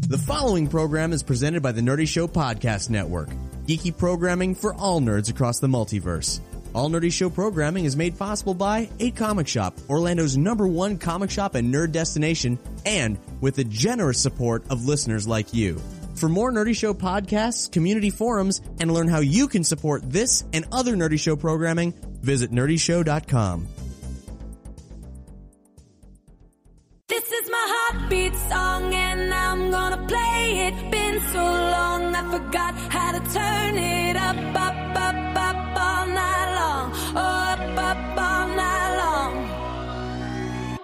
The following program is presented by the Nerdy Show Podcast Network, geeky programming for all nerds across the multiverse. All Nerdy Show programming is made possible by 8 Comic Shop, Orlando's #1 comic shop and nerd destination, and with the generous support of listeners like you. For more Nerdy Show podcasts, community forums, and learn how you can support this and other Nerdy Show programming, visit nerdyshow.com. This is my heartbeat song and I'm gonna play it. Been so long I forgot how to turn it up, up, up, up all night long. Oh, up, up all night long.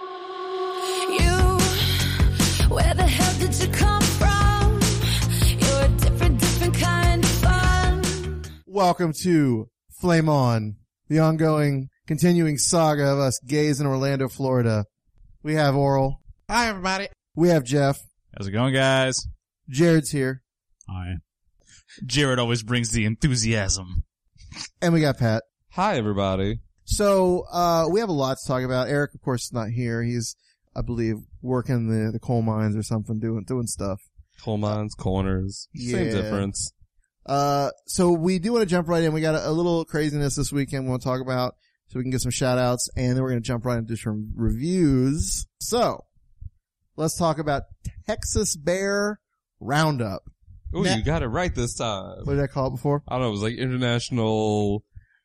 You, where the hell did you come from? You're a different kind of fun. Welcome to Flame On, the ongoing, continuing saga of us gays in Orlando, Florida. We have Oral. Hi, everybody. We have Jeff. How's it going, guys? Jared's here. Hi. Jared always brings the enthusiasm. And we got Pat. Hi, everybody. So, we have a lot to talk about. Eric, of course, is not here. He's, I believe, working the coal mines or something, doing stuff. Coal mines, corners, same difference. So we do want to jump right in. We got a little craziness this weekend we want to talk about, so we can get some shout outs, and then we're going to jump right into some reviews. So, let's talk about Texas Bear Roundup. Oh, you got it right this time. What did I call it before? I don't know, it was like International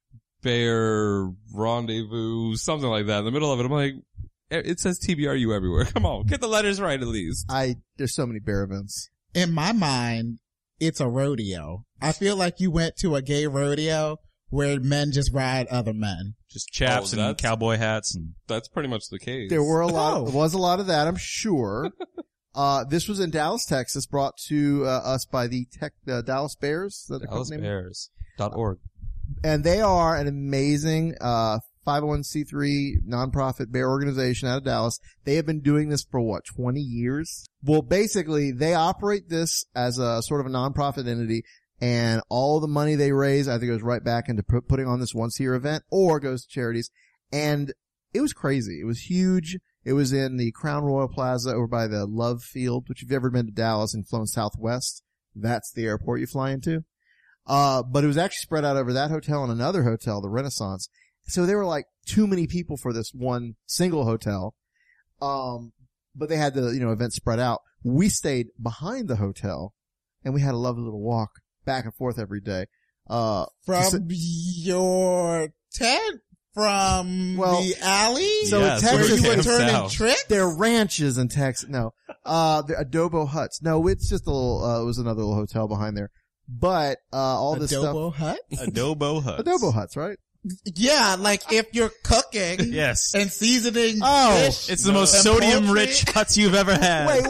Bear Rendezvous, something like that. In the middle of it, I'm like, it says TBRU everywhere. Come on, get the letters right at least. There's so many bear events. In my mind, it's a rodeo. I feel like you went to a gay rodeo where men just ride other men. Just chaps and cowboy hats, and that's pretty much the case. There were was a lot of that, I'm sure. This was in Dallas, Texas, brought to us by the Dallas Bears. DallasBears.org. And they are an amazing 501c3 nonprofit bear organization out of Dallas. They have been doing this for 20 years? Well, basically, they operate this as a sort of a nonprofit entity, and all the money they raise either goes right back into putting on this once-a-year event or goes to charities. And it was crazy. It was huge. It was in the Crown Royal Plaza over by the Love Field, which if you've ever been to Dallas and flown Southwest, that's the airport you fly into. But it was actually spread out over that hotel and another hotel, the Renaissance. So there were like too many people for this one single hotel. But they had the, event spread out. We stayed behind the hotel and we had a lovely little walk back and forth every day. From your tent? From the alley? So in Texas, where you were turning tricks? They're ranches in Texas. No. They're adobo huts. No, it's just a little, it was another little hotel behind there. But, all this stuff. Adobo hut? Adobo huts. Adobo huts, right? Yeah, like if you're cooking. Yes. And seasoning fish. It's the most sodium-rich huts you've ever had. Wait,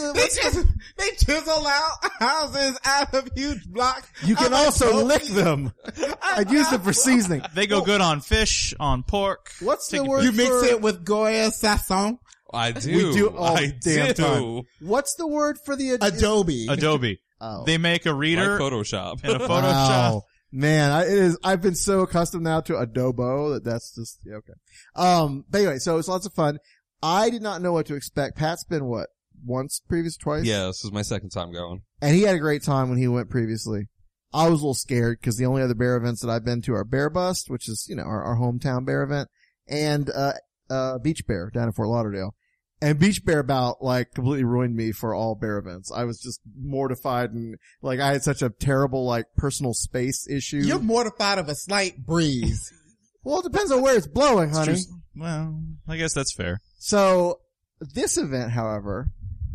they chisel out houses out of huge blocks. You can also lick them. I'd use them for seasoning. They go good on fish, on pork. What's the word You mix it with Goya Sasson. I do. We do all I damn do. time. What's the word for the Adobe? Adobe. Oh. They make a reader. Like Photoshop. And a Photoshop. Wow. Man, I've been so accustomed now to adobo that's just, okay. But anyway, so it's lots of fun. I did not know what to expect. Pat's been once previous, twice? Yeah, this is my second time going. And he had a great time when he went previously. I was a little scared because the only other bear events that I've been to are Bear Bust, which is, our hometown bear event, and, Beach Bear down in Fort Lauderdale. And Beach Bear about completely ruined me for all bear events. I was just mortified and I had such a terrible personal space issue. You're mortified of a slight breeze. Well, it depends on where it's blowing, honey. Well, I guess that's fair. So this event, however,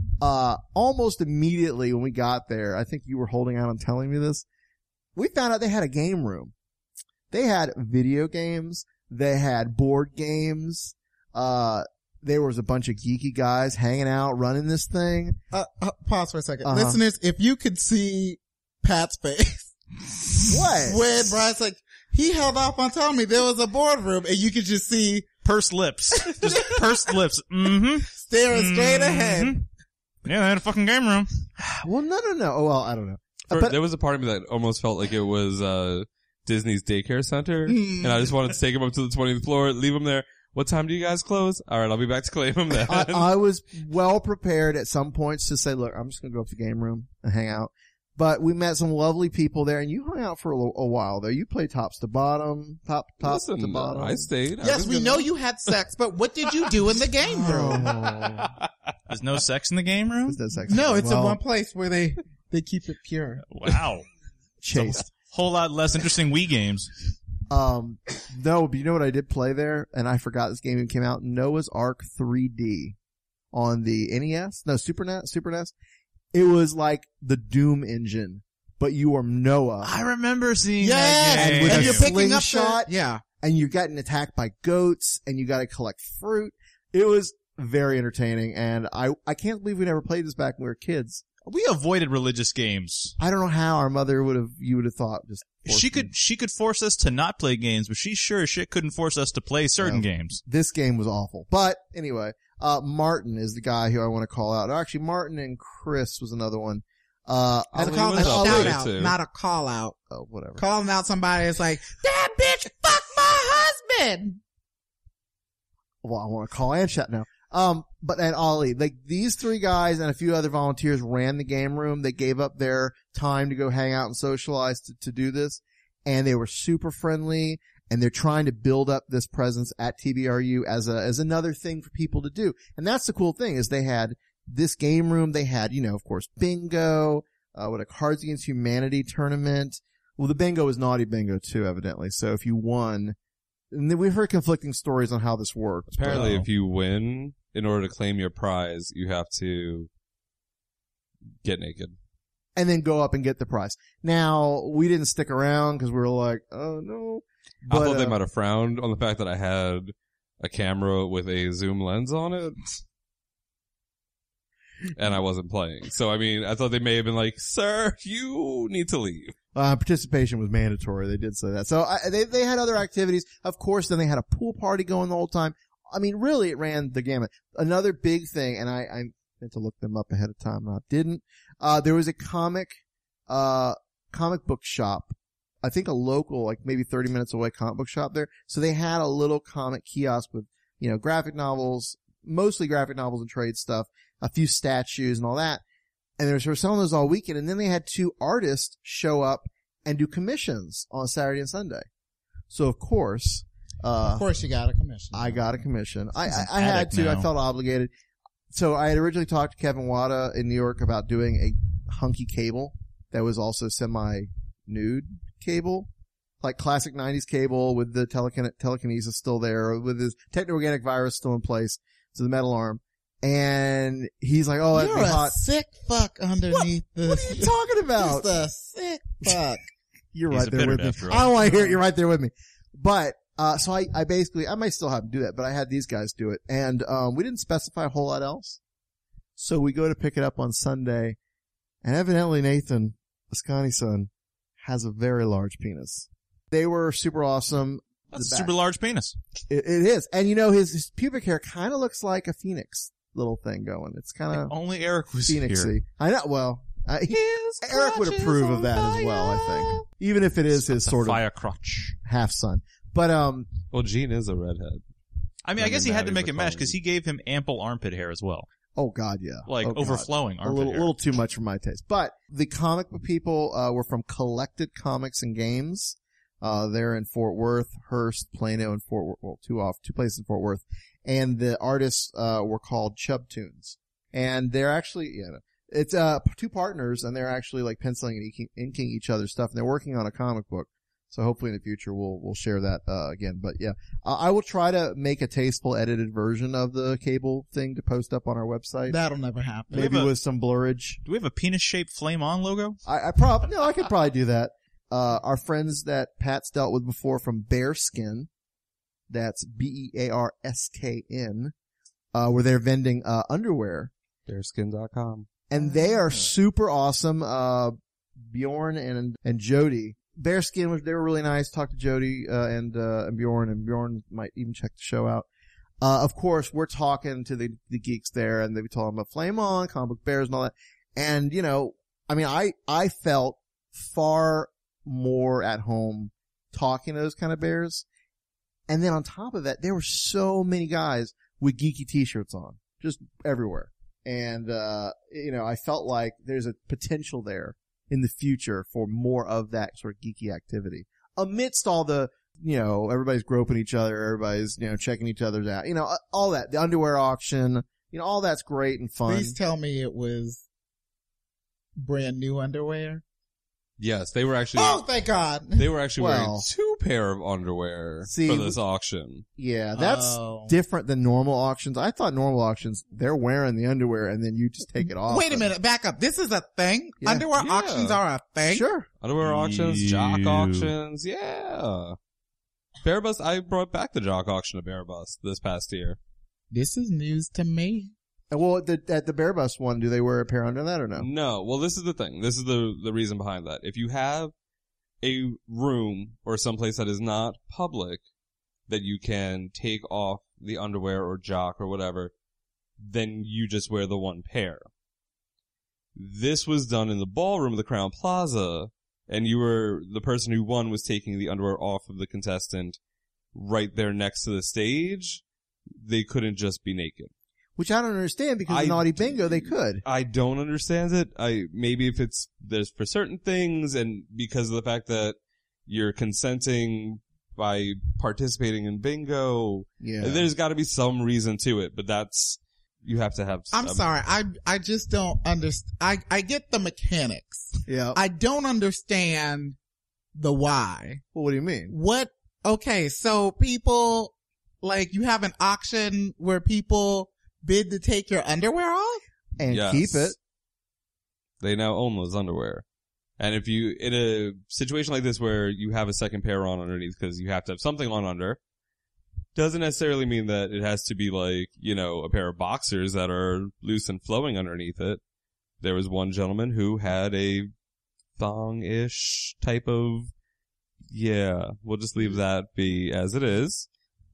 almost immediately when we got there, I think you were holding out on telling me this, we found out they had a game room. They had video games. They had board games. There was a bunch of geeky guys hanging out, running this thing. Pause for a second. Listeners, if you could see Pat's face. What? When Brian's he held off on telling me there was a boardroom and you could just see pursed lips. Just pursed lips. Mm-hmm. Staring straight ahead. Yeah, they had a fucking game room. Well, no. Oh, well, I don't know. There was a part of me that almost felt like it was, Disney's daycare center. And I just wanted to take him up to the 20th floor, leave him there. What time do you guys close? All right, I'll be back to claim them then. I was well prepared at some points to say, look, I'm just going to go up to the game room and hang out. But we met some lovely people there, and you hung out for a while there. You played tops to bottom, top Listen, to bottom. I stayed. Yes, we know you had sex, but what did you do in the game room? There's no sex in the game room? There's no sex. No, it's Well, in one place where they keep it pure. Wow. chaste. Whole lot less interesting Wii games. No, but you know what I did play there? And I forgot this game even came out. Noah's Ark 3D on the NES? No, Super NES. It was like the Doom engine, but you are Noah. I remember seeing Yes! that game. And with And a you're picking up slingshot. yeah. And you're getting attacked by goats, and you gotta collect fruit. It was very entertaining, and I can't believe we never played this back when we were kids. We avoided religious games. I don't know how our mother you would have thought just. She could force us to not play games, but she sure as shit couldn't force us to play certain games. This game was awful. But anyway, Martin is the guy who I want to call out. Actually, Martin and Chris was another one. That's Ali called a was up shout there, out, too. not a call out. Oh, whatever. Calling out somebody is like, that bitch fucked my husband. Well, I want to call and chat now. And Ollie, like these three guys and a few other volunteers ran the game room. They gave up their time to go hang out and socialize to do this. And they were super friendly, and they're trying to build up this presence at TBRU as another thing for people to do. And that's the cool thing is they had this game room. They had, of course, bingo, a Cards Against Humanity tournament. Well, the bingo was Naughty Bingo too, evidently. So if you won, and then we've heard conflicting stories on how this works. Apparently, if you win, in order to claim your prize, you have to get naked. And then go up and get the prize. Now, we didn't stick around because we were like, oh no. I thought they might have frowned on the fact that I had a camera with a zoom lens on it. And I wasn't playing. So, I mean, I thought they may have been like, sir, you need to leave. Participation was mandatory. They did say that. So they had other activities. Of course, then they had a pool party going the whole time. I mean, really, it ran the gamut. Another big thing, and I meant to look them up ahead of time, and I didn't. There was a comic book shop. I think a local, like maybe 30 minutes away comic book shop there. So they had a little comic kiosk with, graphic novels, mostly graphic novels and trade stuff, a few statues and all that. And they were selling those all weekend. And then they had two artists show up and do commissions on Saturday and Sunday. So of course you got a commission. I got a commission. I had to. I felt obligated. So I had originally talked to Kevin Wada in New York about doing a hunky cable that was also semi-nude cable, like classic 90s cable with the telekinesis still there, with his techno-organic virus still in place, so the metal arm. And he's like, oh, that'd You're be hot. a sick fuck underneath this. What are you talking about? Just a sick fuck. You're He's right a there bitter with me. after all. I don't want to hear it. You're right there with me. But, so I basically, I might still have to do that, but I had these guys do it. And, we didn't specify a whole lot else. So we go to pick it up on Sunday, and evidently Nathan, Ascani's son, has a very large penis. They were super awesome. That's a super large penis. It is. And his pubic hair kind of looks like a phoenix little thing going. It's kind of Only Eric was phoenixy. here. I know. Well, Eric would approve of that as well, I think. Even if it is his sort of fire crotch. half son. But, Well, Gene is a redhead. I mean, I guess he had to make it mesh Colin. because he gave him ample armpit hair as well. oh god, yeah. Like Oh, God. overflowing A armpit hair. little too much for my taste. But the comic book people, were from Collected Comics and Games. They're in Fort Worth, Hearst, Plano, and Fort Worth. Well, two places in Fort Worth. And the artists, were called Chubtoons. And they're actually, it's, two partners, and they're actually like penciling and inking each other's stuff. And they're working on a comic book. So hopefully in the future we'll share that, again. But yeah, I will try to make a tasteful edited version of the cable thing to post up on our website. That'll never happen. Maybe have a- with some blurage. Do we have a penis-shaped flame on logo? I could probably do that. Our friends that Pat's dealt with before from Bearskin, that's BEARSKN, where they're vending, underwear. Bearskin.com. And they are super awesome. Bjorn and Jody. Bearskin they were really nice. Talked to Jody, and Bjorn might even check the show out. Of course, we're talking to the geeks there, and they were talking about Flame On, Comic Book Bears and all that. And, I mean, I felt far more at home talking to those kind of bears. And then on top of that, there were so many guys with geeky t-shirts on, just everywhere. And, I felt like there's a potential there in the future for more of that sort of geeky activity amidst all the, everybody's groping each other, everybody's, checking each other's out, all that, the underwear auction, all that's great and fun. Please tell me it was brand new underwear. Yes, they were actually. Oh, thank God! They were actually wearing 2 pair of underwear for this auction. Yeah, that's different than normal auctions. I thought normal auctions, they're wearing the underwear and then you just take it off. Wait a minute, back up. This is a thing? Yeah. Underwear auctions are a thing? Sure. Underwear auctions, jock auctions, yeah. Bear Bust, I brought back the jock auction of Bear Bust this past year. This is news to me. Well, at the Bear Bust one, do they wear a pair under that or no? No. Well, this is the thing. This is the reason behind that. If you have a room or someplace that is not public that you can take off the underwear or jock or whatever, then you just wear the 1 pair. This was done in the ballroom of the Crowne Plaza, and the person who won was taking the underwear off of the contestant right there next to the stage. They couldn't just be naked. Which I don't understand because of Naughty Bingo, they could. I don't understand it. Maybe if there's for certain things and because of the fact that you're consenting by participating in bingo, there's gotta be some reason to it, but you have to have. I'm sorry. I just don't understand. I get the mechanics. Yeah. I don't understand the why. Well, what do you mean? Okay, so people, you have an auction where people bid to take your underwear off? And keep it. They now own those underwear. And if you, in a situation like this where you have a second pair on underneath because you have to have something on under, doesn't necessarily mean that it has to be a pair of boxers that are loose and flowing underneath it. There was one gentleman who had a thong-ish type of, we'll just leave that be as it is.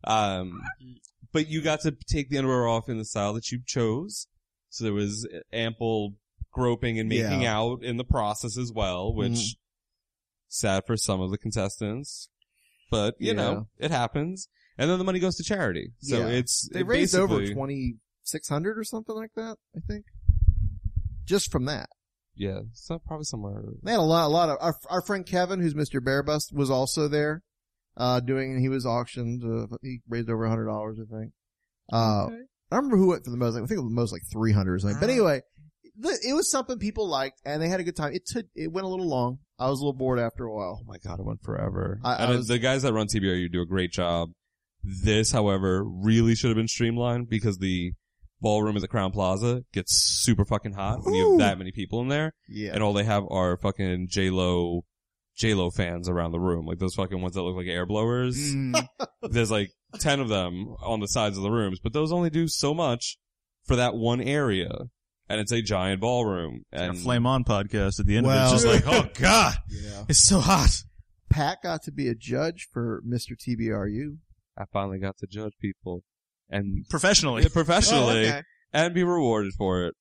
But you got to take the underwear off in the style that you chose. So there was ample groping and making out in the process as well, which sad for some of the contestants. But, it happens. And then the money goes to charity. So they raised over $2,600 or something like that, I think. Just from that. Yeah, so probably somewhere. They had a lot of, our friend Kevin, who's Mr. Bear Bust, was also there. He was auctioned, he raised over $100, I think. I don't remember who went for the most, I think it was the most 300 or something. But anyway, it was something people liked and they had a good time. It went a little long. I was a little bored after a while. Oh my God, it went forever. The guys that run TBRU do a great job. This, however, really should have been streamlined because the ballroom at the Crowne Plaza gets super fucking hot when you have that many people in there. Yeah. And all they have are fucking J-Lo fans around the room. Those fucking ones that look like air blowers. There's 10 of them on the sides of the rooms, but those only do so much for that one area. And it's a giant ballroom. And a Flame On podcast at the end of it. It's just oh God. Yeah. It's so hot. Pat got to be a judge for Mr. TBRU. I finally got to judge people. And professionally. And be rewarded for it.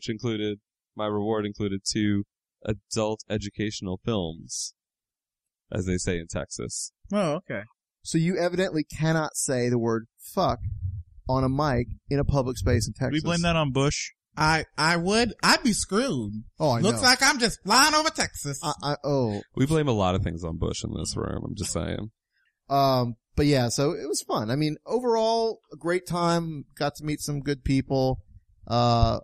My reward included 2 adult educational films, as they say in Texas. Oh, okay. So you evidently cannot say the word fuck on a mic in a public space in Texas. We blame that on Bush. I'd be screwed. Oh, I know. Looks like I'm just flying over Texas. We blame a lot of things on Bush in this room, I'm just saying. But yeah, so it was fun. I mean, overall, a great time. Got to meet some good people. It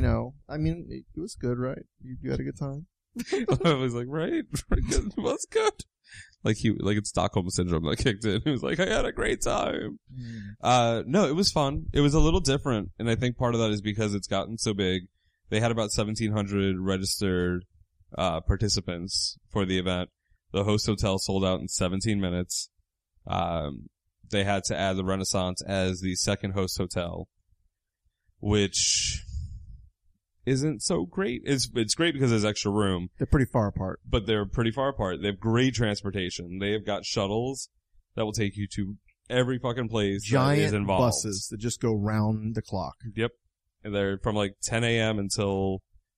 was good, right? You had a good time? I was right? It was good. It's Stockholm Syndrome that kicked in. He was I had a great time. No, it was fun. It was a little different, and I think part of that is because it's gotten so big. They had about 1,700 registered, participants for the event. The host hotel sold out in 17 minutes. They had to add the Renaissance as the second host hotel, which isn't so great. It's great because there's extra room. They're pretty far apart. But they're pretty far apart. They have great transportation. They have got shuttles that will take you to every fucking place that is involved. Giant buses that just go round the clock. Yep. And they're from 10 a.m. until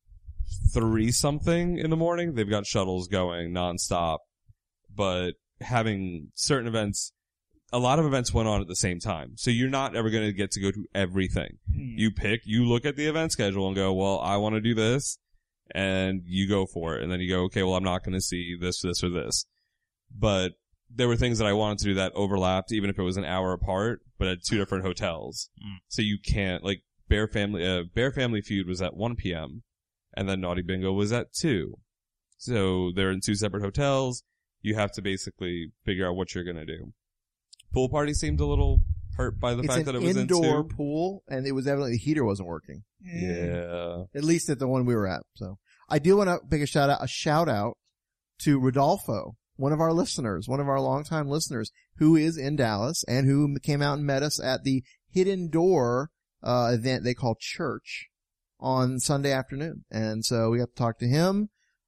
3 something in the morning. They've got shuttles going nonstop. But having certain events, a lot of events went on at the same time. So you're not ever going to get to go to everything. You look at the event schedule and go, well, I want to do this, and you go for it. And then you go, okay, well, I'm not going to see this, or this. But there were things that I wanted to do that overlapped, even if it was an hour apart, but at 2 different hotels. So you can't, like, Bear Family Feud was at 1 p.m., and then Naughty Bingo was at 2. So they're in 2 separate hotels. You have to basically figure out what you're going to do. Pool Party seemed a little hurt by the fact that it was in 2. It's an indoor pool, and it was evidently the heater wasn't working. Yeah. At least at the one we were at. So I do want to make a shout out to Rodolfo, one of our listeners, one of our longtime listeners, who is in Dallas and who came out and met us at the Hidden Door event they call Church on Sunday afternoon. And so we got to talk to him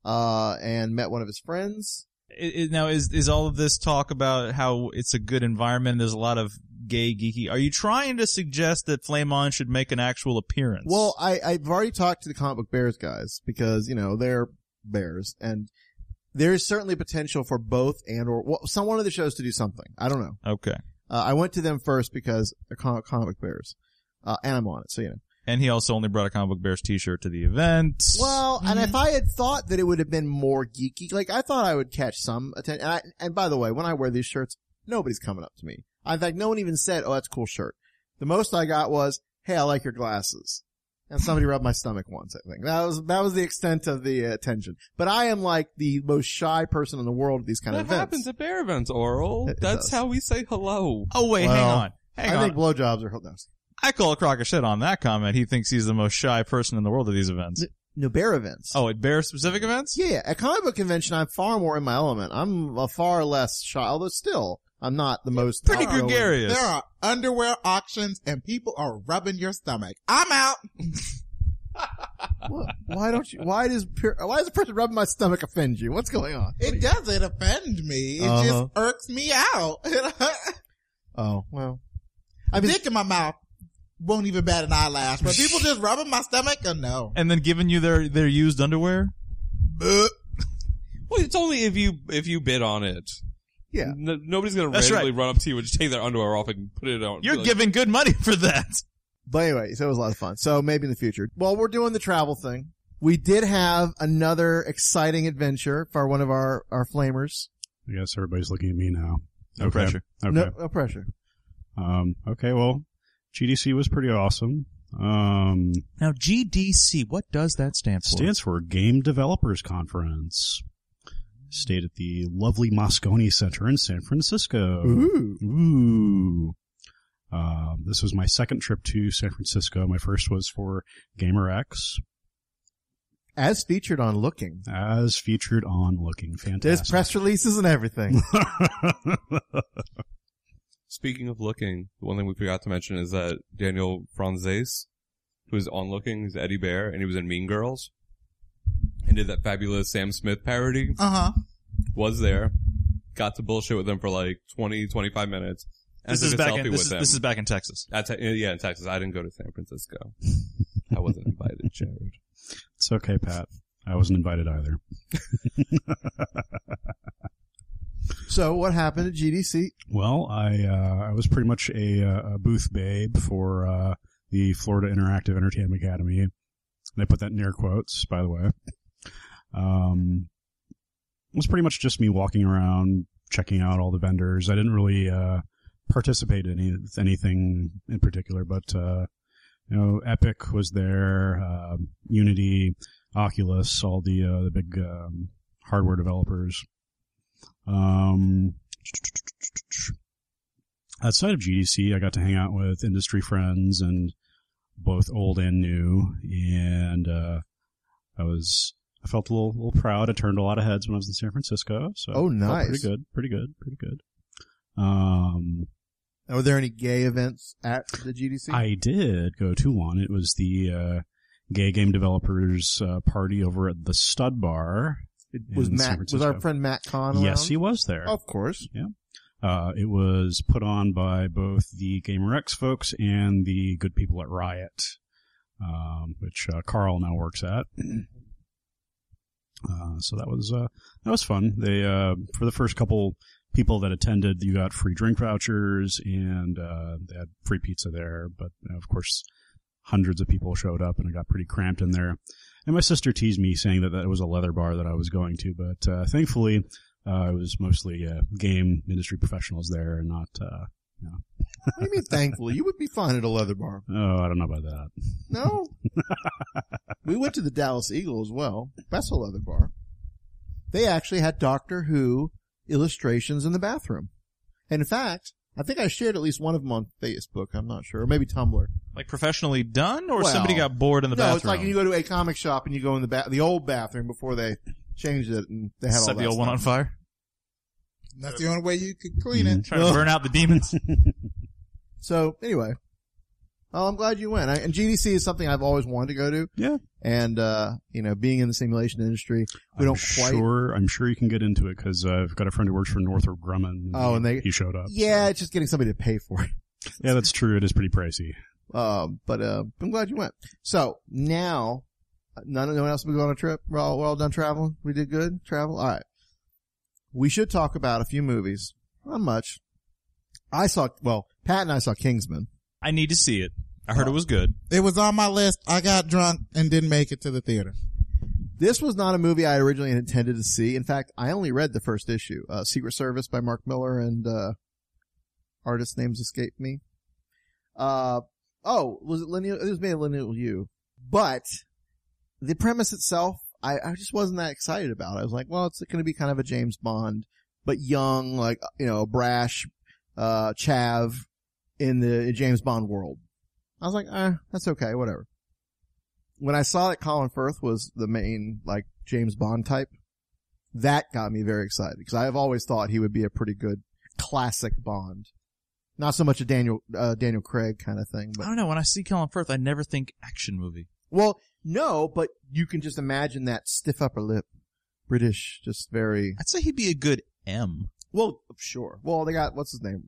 and met one of his friends. Now, is all of this talk about how it's a good environment? There's a lot of gay, geeky. Are you trying to suggest that Flame On should make an actual appearance? Well, I've already talked to the Comic Book Bears guys because, they're bears, and there's certainly potential for both one of the shows to do something. I don't know. Okay. I went to them first because they're Comic Book Bears, and I'm on it, so And he also only brought a Comic Book Bears t-shirt to the event. Well, and if I had thought that it would have been more geeky, like I thought I would catch some attention. And by the way, when I wear these shirts, nobody's coming up to me. In fact, no one even said, "Oh, that's a cool shirt." The most I got was, "Hey, I like your glasses," and somebody rubbed my stomach once. I think that was the extent of the attention. But I am like the most shy person in the world at these kind of events. That happens at bear events, Oral. That's how we say hello. Oh wait, hang on. I think blowjobs are nice. I call a crock of shit on that comment. He thinks he's the most shy person in the world at these events. No, bear events. Oh, at bear specific events? Yeah. At comic book convention, I'm far more in my element. I'm a far less shy, although still, I'm not the most pretty gregarious. There are underwear auctions and people are rubbing your stomach. I'm out. Why does a person rubbing my stomach offend you? What's going on? It doesn't offend me. It just irks me out. Oh, well. Dick in my mouth won't even bat an eyelash, but people just rubbing my stomach? Oh, no. And then giving you their used underwear? Well, it's only if you bid on it. Yeah. Nobody's gonna randomly run up to you and just take their underwear off and put it on. You're giving good money for that. But anyway, so it was a lot of fun. So maybe in the future. Well, we're doing the travel thing. We did have another exciting adventure for one of our flamers. I guess everybody's looking at me now. No pressure. Okay. No pressure. Okay, well, GDC was pretty awesome. Now, GDC, what does that stand for? Stands for Game Developers Conference. Stayed at the lovely Moscone Center in San Francisco. Ooh. This was my second trip to San Francisco. My first was for GamerX. As featured on Looking. Fantastic. There's press releases and everything. Speaking of Looking, the one thing we forgot to mention is that Daniel Franzese, who was on Looking, he's Eddie Bear, and he was in Mean Girls, and did that fabulous Sam Smith parody. Was there. Got to bullshit with him for like 20, 25 minutes. This is back in Texas. Yeah, in Texas. I didn't go to San Francisco. I wasn't invited, Jared. It's okay, Pat. I wasn't invited either. So what happened at GDC? Well, I was pretty much a booth babe for the Florida Interactive Entertainment Academy. And I put that in air quotes, by the way. It was pretty much just me walking around, checking out all the vendors. I didn't really participate in anything in particular, but Epic was there, Unity, Oculus, all the big hardware developers. Outside of GDC, I got to hang out with industry friends and both old and new, and I felt a little proud. I turned a lot of heads when I was in San Francisco. So oh, nice. Pretty good. Were there any gay events at the GDC? I did go to one. It was the Gay Game Developers party over at the Stud Bar. Was our friend Matt Kahn around? Yes, he was there. Of course. Yeah. It was put on by both the GamerX folks and the good people at Riot, which Carl now works at. So that was fun. They for the first couple people that attended, you got free drink vouchers and they had free pizza there. But of course, hundreds of people showed up and it got pretty cramped in there. And my sister teased me saying that it was a leather bar that I was going to, but thankfully it was mostly game industry professionals there and not What do you mean thankfully? You would be fine at a leather bar. Oh, I don't know about that. No. We went to the Dallas Eagle as well. That's a leather bar. They actually had Doctor Who illustrations in the bathroom. And in fact, I think I shared at least one of them on Facebook. I'm not sure. Or maybe Tumblr. Like professionally done, or Well, somebody got bored in the bathroom? No, it's like you go to a comic shop and you go in the old bathroom before they changed it and they had all Set that the old one on stuff. fire. That's the only way you could clean it. Trying to burn out the demons. So anyway, I'm glad you went. And GDC is something I've always wanted to go to. Yeah. And, being in the simulation industry, I'm sure you can get into it because I've got a friend who works for Northrop Grumman. And he showed up. Yeah, it's just getting somebody to pay for it. Yeah, that's true. It is pretty pricey. But I'm glad you went. So now, no one else will go on a trip. We're all done traveling. We did good travel. All right. We should talk about a few movies. Not much. Pat and I saw Kingsman. I need to see it. I heard it was good. It was on my list. I got drunk and didn't make it to the theater. This was not a movie I originally intended to see. In fact, I only read the first issue. Secret Service by Mark Miller and, artist names escape me. Was it lineal? It was made of Lineal U. But the premise itself, I just wasn't that excited about it. I was like, well, it's going to be kind of a James Bond, but young, like, a brash, chav in the James Bond world. I was like, that's okay, whatever. When I saw that Colin Firth was the main, like, James Bond type, that got me very excited because I have always thought he would be a pretty good classic Bond. Not so much a Daniel Craig kind of thing, but I don't know. When I see Colin Firth, I never think action movie. well, no, but you can just imagine that stiff upper lip, British, just very, I'd say he'd be a good M. well, sure. Well, they got, what's his name?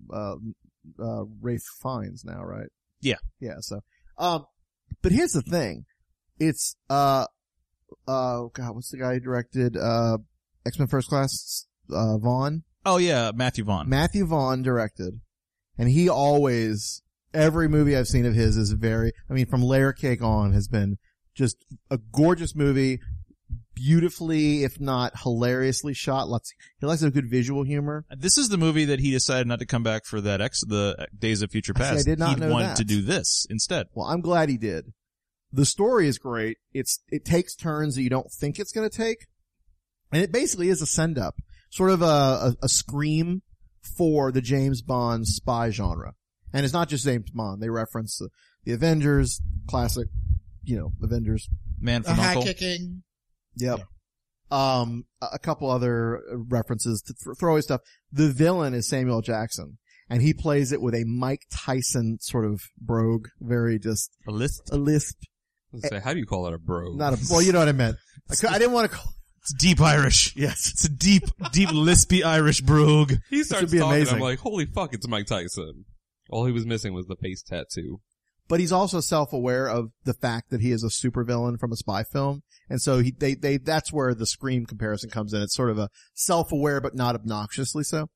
Ralph Fiennes now, right? Yeah. Yeah, so, but here's the thing. It's, God, what's the guy who directed, X-Men First Class, Vaughn? Oh yeah, Matthew Vaughn. Matthew Vaughn directed, and he always, every movie I've seen of his is from Layer Cake on has been just a gorgeous movie, beautifully, if not hilariously shot. He likes a good visual humor. This is the movie that he decided not to come back for the Days of Future Past. I did not know He'd wanted that. to do this instead. Well, I'm glad he did. The story is great. It takes turns that you don't think it's going to take. And it basically is a send up, sort of a scream for the James Bond spy genre. And it's not just James Bond. They reference the Avengers, classic, Avengers. Man The from high Uncle. kicking. Yep. A couple other references to throw away stuff. The villain is Samuel Jackson, and he plays it with a Mike Tyson sort of brogue, very just A list. a lisp. Let's say, how do you call that a bro? Well, you know what I meant. I didn't want to call. It's deep Irish. Yes. It's a deep lispy Irish brogue. He starts be talking, amazing. I'm like, holy fuck, it's Mike Tyson. All he was missing was the face tattoo. But he's also self-aware of the fact that he is a supervillain from a spy film. And so that's where the Scream comparison comes in. It's sort of a self-aware, but not obnoxiously so.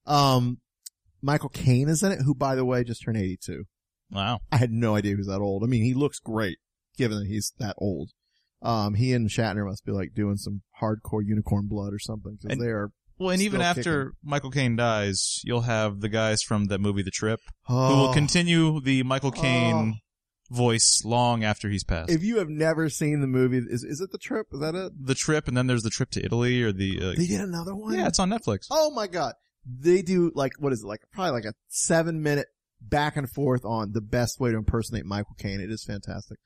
Michael Caine is in it, who, by the way, just turned 82. Wow. I had no idea he was that old. I mean, he looks great, given that he's that old. He and Shatner must be like doing some hardcore unicorn blood or something, because they are. Well, and even still after kicking. Michael Caine dies, you'll have the guys from that movie, The Trip, who Oh. will continue the Michael Caine voice long after he's passed. If you have never seen the movie, is it The Trip? Is that it? The Trip, and then there's the Trip to Italy, or the They did another one? yeah, it's on Netflix. Oh my god. They do probably like a 7-minute back and forth on the best way to impersonate Michael Caine. It is fantastic.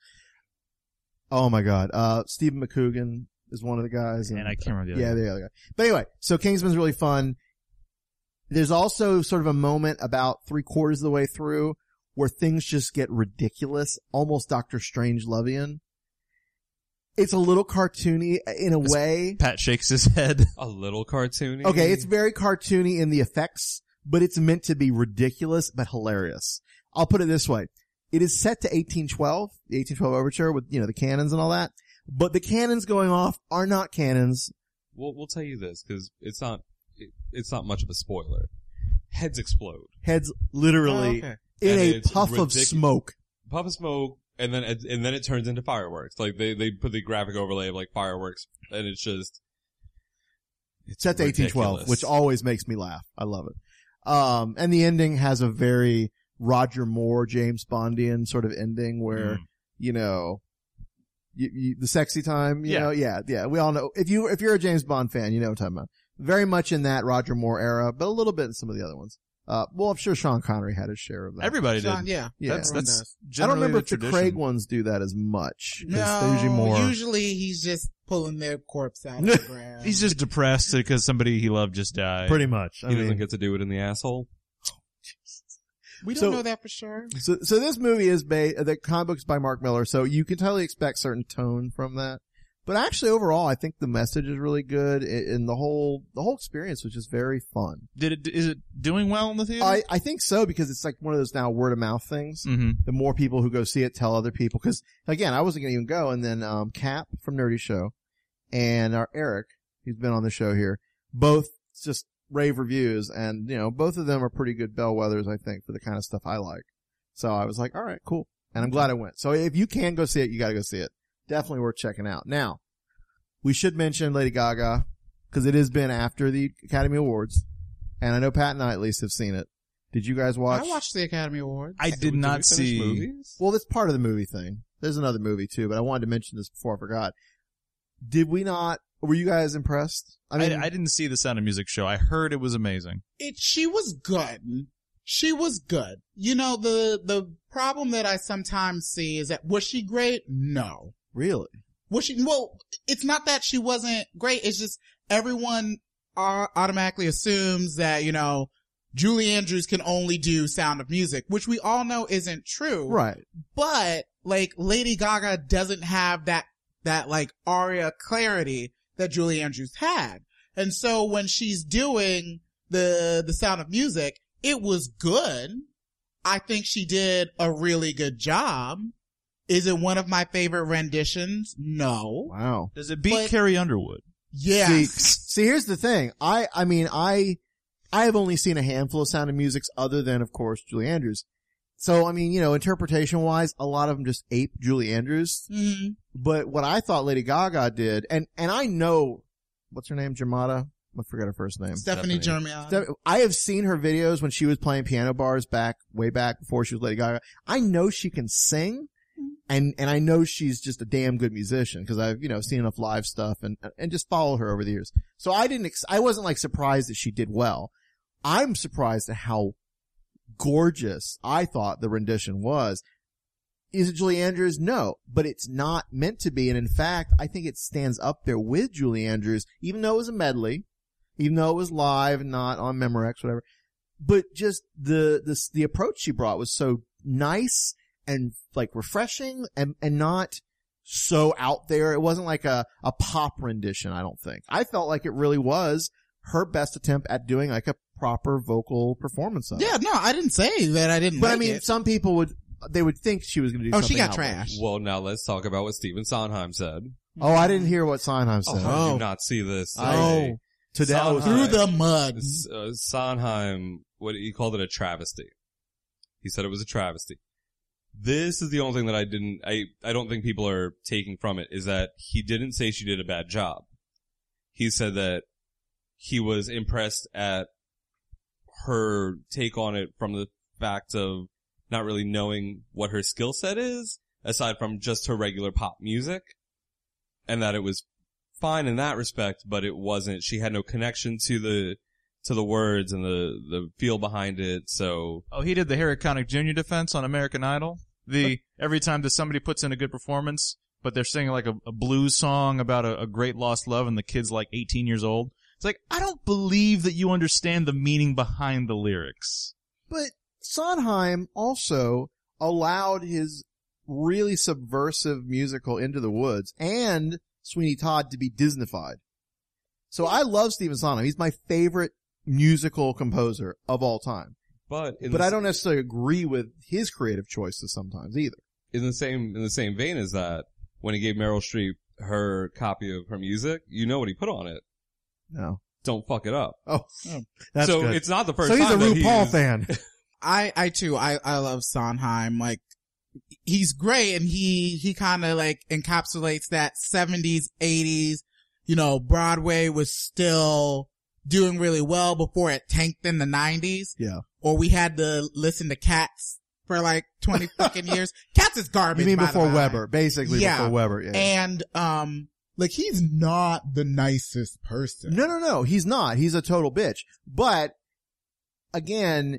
Oh my god. Stephen McCoogan is one of the guys. And I can't remember the Yeah, other. the other guy. But anyway, so Kingsman's really fun. There's also sort of a moment about 3/4 of the way through where things just get ridiculous, almost Doctor Strange-Lovian. It's a little cartoony in a way. Pat shakes his head. A little cartoony. Okay, it's very cartoony in the effects, but it's meant to be ridiculous but hilarious. I'll put it this way. It is set to 1812, the 1812 overture with, the cannons and all that. But the cannons going off are not cannons. We'll tell you this, because it's not, it's not much of a spoiler. Heads explode. Heads literally Oh, okay. in And a it's puff of ridiculous. smoke. Puff of smoke, and then it turns into fireworks. Like they put the graphic overlay of like fireworks, and it's just Set to 1812, ridiculous. which always makes me laugh. I love it. And the ending has a very Roger Moore, James Bondian sort of ending where, you know, the sexy time, you know, yeah. We all know, if you're a James Bond fan, you know what I'm talking about. Very much in that Roger Moore era, but a little bit in some of the other ones. Well, I'm sure Sean Connery had his share of that. Everybody did. Sean, yeah. Yeah. That's I don't generally remember the if the tradition. Craig ones do that as much. 'Cause No, they're usually more. usually he's just pulling their corpse out of the ground. He's just depressed because somebody he loved just died. Pretty much. I he mean, doesn't get to do it in the asshole. we don't so- know that for sure. So this movie is the comic book is by Mark Miller, so you can totally expect certain tone from that. But actually, overall, I think the message is really good, and the whole experience was just very fun. Is it doing well in the theater? I think so, because it's like one of those now word of mouth things. Mm-hmm. The more people who go see it tell other people, because again, I wasn't going to even go, and then Cap from Nerdy Show and our Eric, who's been on the show here, both just rave reviews, and you know, both of them are pretty good bellwethers, I think, for the kind of stuff I like. So I was like, all right, cool, and I'm glad I went. So if you can go see it, you got to go see it. Definitely worth checking out. Now, we should mention Lady Gaga, because it has been after the Academy Awards, and I know Pat and I at least have seen it. Did you guys watch? I watched the Academy Awards. I did not we finish see. movies? Well, that's part of the movie thing. There's another movie too, but I wanted to mention this before I forgot. Did we not? Were you guys impressed? I didn't see the Sound of Music show. I heard it was amazing. She was good. She was good. You know, the problem that I sometimes see is that, was she great? No. Really? Well, it's not that she wasn't great. It's just everyone automatically assumes that, you know, Julie Andrews can only do Sound of Music, which we all know isn't true. Right. But, like, Lady Gaga doesn't have that like aria clarity that Julie Andrews had. And so when she's doing the Sound of Music, it was good. I think she did a really good job. Is it one of my favorite renditions? No. Wow. Does it beat But- Carrie Underwood? Yes. See, here's the thing. I have only seen a handful of Sound of Musics other than, of course, Julie Andrews. So, I mean, you know, interpretation wise, a lot of them just ape Julie Andrews. Mhm. But what I thought Lady Gaga did, and I know, what's her name? Jamada? I forgot her first name. Stephanie Germain. I have seen her videos when she was playing piano bars way back before she was Lady Gaga. I know she can sing, and I know she's just a damn good musician because I've, you know, seen enough live stuff and just followed her over the years. So I wasn't like surprised that she did well. I'm surprised at how gorgeous I thought the rendition was. Is it Julie Andrews? No, but it's not meant to be. And in fact, I think it stands up there with Julie Andrews, even though it was a medley, even though it was live and not on Memorex, whatever. But just the approach she brought was so nice and like refreshing and not so out there. It wasn't like a pop rendition, I don't think. I felt like it really was her best attempt at doing like a proper vocal performance of it. Yeah, no, I didn't say that I didn't But like I mean, it. some people would think she was going to do Oh, something she got else. trash. Well, now let's talk about what Stephen Sondheim said. Oh, I didn't hear what Sondheim said. How did you not see this? Oh, today I was Sondheim. Through the mud. Sondheim, he called it a travesty. He said it was a travesty. This is the only thing that I don't think people are taking from it, is that he didn't say she did a bad job. He said that he was impressed at her take on it from the fact of not really knowing what her skill set is, aside from just her regular pop music, and that it was fine in that respect, but it wasn't, she had no connection to the words and the feel behind it, so. Oh, he did the Harry Connick Jr. defense on American Idol. Every time that somebody puts in a good performance, but they're singing like a blues song about a great lost love and the kid's like 18 years old. It's like, I don't believe that you understand the meaning behind the lyrics. But Sondheim also allowed his really subversive musical Into the Woods and Sweeney Todd to be Disneyfied. So I love Stephen Sondheim. He's my favorite musical composer of all time. But I don't necessarily agree with his creative choices sometimes either. In the same vein as that, when he gave Meryl Streep her copy of her music, you know what he put on it. No. don't fuck it up. Oh, that's so good. it's not the first So he's a time that RuPaul he's- fan. I too, I love Sondheim. Like, he's great, and he kind of like encapsulates that 70s, 80s, you know, Broadway was still doing really well before it tanked in the 90s. Yeah. Or we had to listen to Cats for like 20 fucking years. Cats is garbage. You mean by the before by. Weber? Basically Yeah. before Weber. Yeah. And, like, he's not the nicest person. No. He's not. He's a total bitch. But again,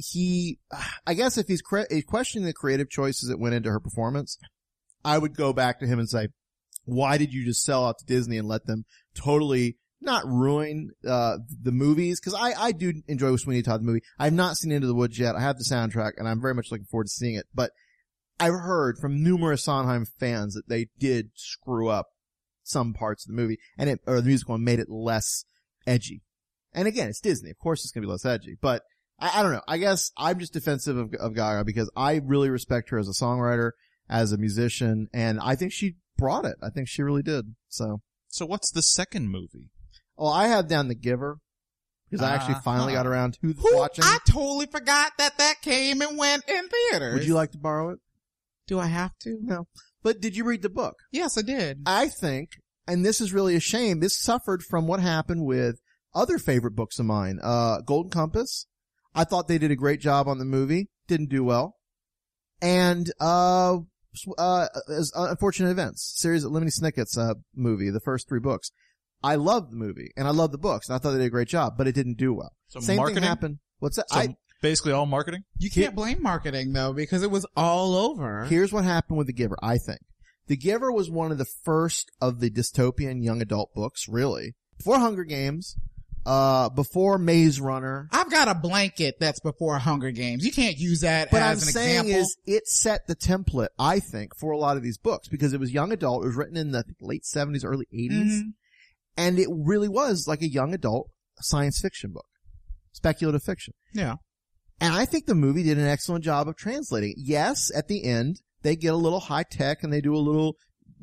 I guess if he's questioning the creative choices that went into her performance, I would go back to him and say, why did you just sell out to Disney and let them totally not ruin, the movies? Cause I do enjoy Sweeney Todd the movie. I've not seen Into the Woods yet. I have the soundtrack and I'm very much looking forward to seeing it, but I've heard from numerous Sondheim fans that they did screw up some parts of the movie or the musical and made it less edgy. And again, it's Disney. Of course it's going to be less edgy, but I don't know. I guess I'm just defensive of Gaga because I really respect her as a songwriter, as a musician, and I think she brought it. I think she really did. So what's the second movie? well, I have down The Giver because I actually finally got around to watching. I totally forgot that came and went in theaters. Would you like to borrow it? Do I have to? No. But did you read the book? Yes, I did. I think, and this is really a shame, this suffered from what happened with other favorite books of mine. Golden Compass. I thought they did a great job on the movie. Didn't do well. And, Unfortunate Events, series of Lemony Snicket's, movie, the first 3 books. I loved the movie and I loved the books and I thought they did a great job, but it didn't do well. So Same marketing? thing happened. What's that? So basically all marketing? You can't blame marketing though, because it was all over. Here's what happened with The Giver, I think. The Giver was one of the first of the dystopian young adult books, really. Before Hunger Games, before Maze Runner. I've got a blanket that's before Hunger Games. You can't use that But as I'm an saying example. is it set the template, I think, for a lot of these books because it was young adult. It was written in the late 70s, early 80s. Mm-hmm. And it really was like a young adult science fiction book. Speculative fiction. Yeah. And I think the movie did an excellent job of translating it. Yes, at the end, they get a little high tech and they do a little,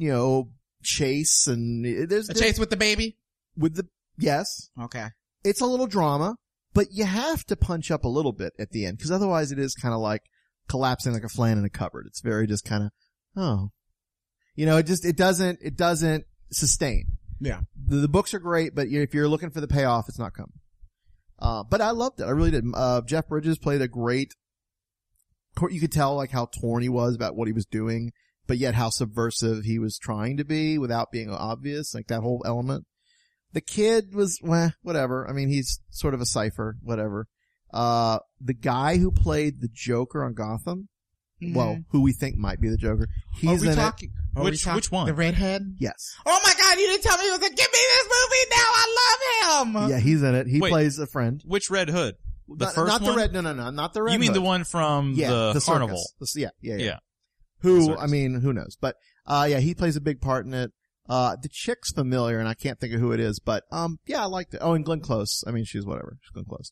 chase and there's A chase with the baby? yes. Okay. It's a little drama, but you have to punch up a little bit at the end because otherwise it is kind of like collapsing like a flan in a cupboard. It's very just kind of, it doesn't sustain. Yeah. The books are great, but if you're looking for the payoff, it's not coming. But I loved it. I really did. Jeff Bridges played a great, you could tell like how torn he was about what he was doing, but yet how subversive he was trying to be without being obvious, like that whole element. The kid was, whatever. I mean, he's sort of a cipher, whatever. The guy who played the Joker on Gotham, who we think might be the Joker, he's in it. Which one? The redhead? Yes. Oh my god, you didn't tell me he was like, give me this movie now, I love him! Yeah, he's in it. He Wait. plays a friend. Which Red Hood? The first not one? the red, no, not the red. You mean Hood. the one from the circus. carnival? Yeah. Yeah. Who, circus. I mean, who knows? But, he plays a big part in it. The chick's familiar and I can't think of who it is, but, I liked it. Oh, and Glenn Close. I mean, she's whatever. She's Glenn Close.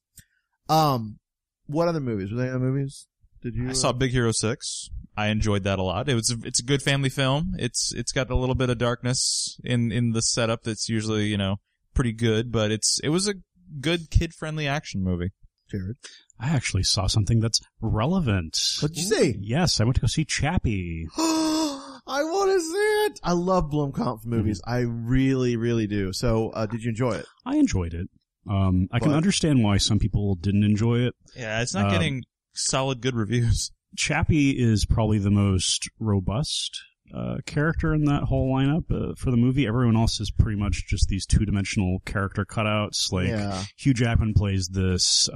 What other movies? Were there any other movies? Did you? I saw Big Hero 6. I enjoyed that a lot. It's a good family film. It's got a little bit of darkness in the setup that's usually, pretty good, but it was a good kid-friendly action movie. Jared. I actually saw something that's relevant. What'd you see? Yes, I went to go see Chappie. I want to see it. I love Blomkamp movies. I really, really do. So, did you enjoy it? I enjoyed it. I can understand why some people didn't enjoy it. Yeah, it's not getting solid good reviews. Chappie is probably the most robust character in that whole lineup for the movie. Everyone else is pretty much just these two-dimensional character cutouts. Like Hugh Jackman plays this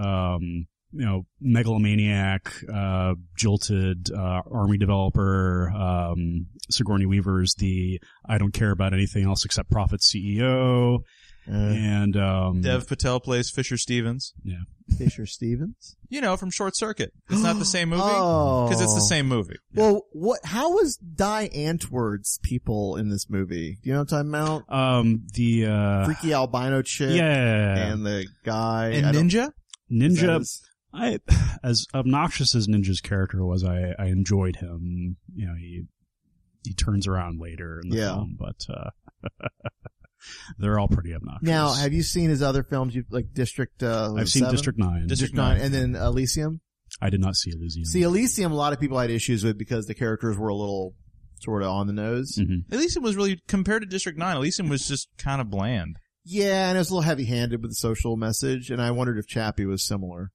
megalomaniac, jilted army developer. Sigourney Weaver's the I don't care about anything else except profit CEO. And Dev Patel plays Fisher Stevens. Yeah. Fisher Stevens? From Short Circuit. It's not the same movie because it's the same movie. Well, how was Di Antwoord's people in this movie? Do you know what I'm talking about? The freaky albino chick. Yeah. And the guy. And Ninja? Ninja. As obnoxious as Ninja's character was, I enjoyed him. He turns around later in the film, but They're all pretty obnoxious. Now, have you seen his other films? You like District? I've seen 7? District 9. District 9, and then Elysium. I did not see Elysium. See, Elysium, a lot of people had issues with because the characters were a little sort of on the nose. Mm-hmm. Elysium was really, compared to District 9, Elysium was just kind of bland. Yeah, and it was a little heavy-handed with the social message, and I wondered if Chappie was similar.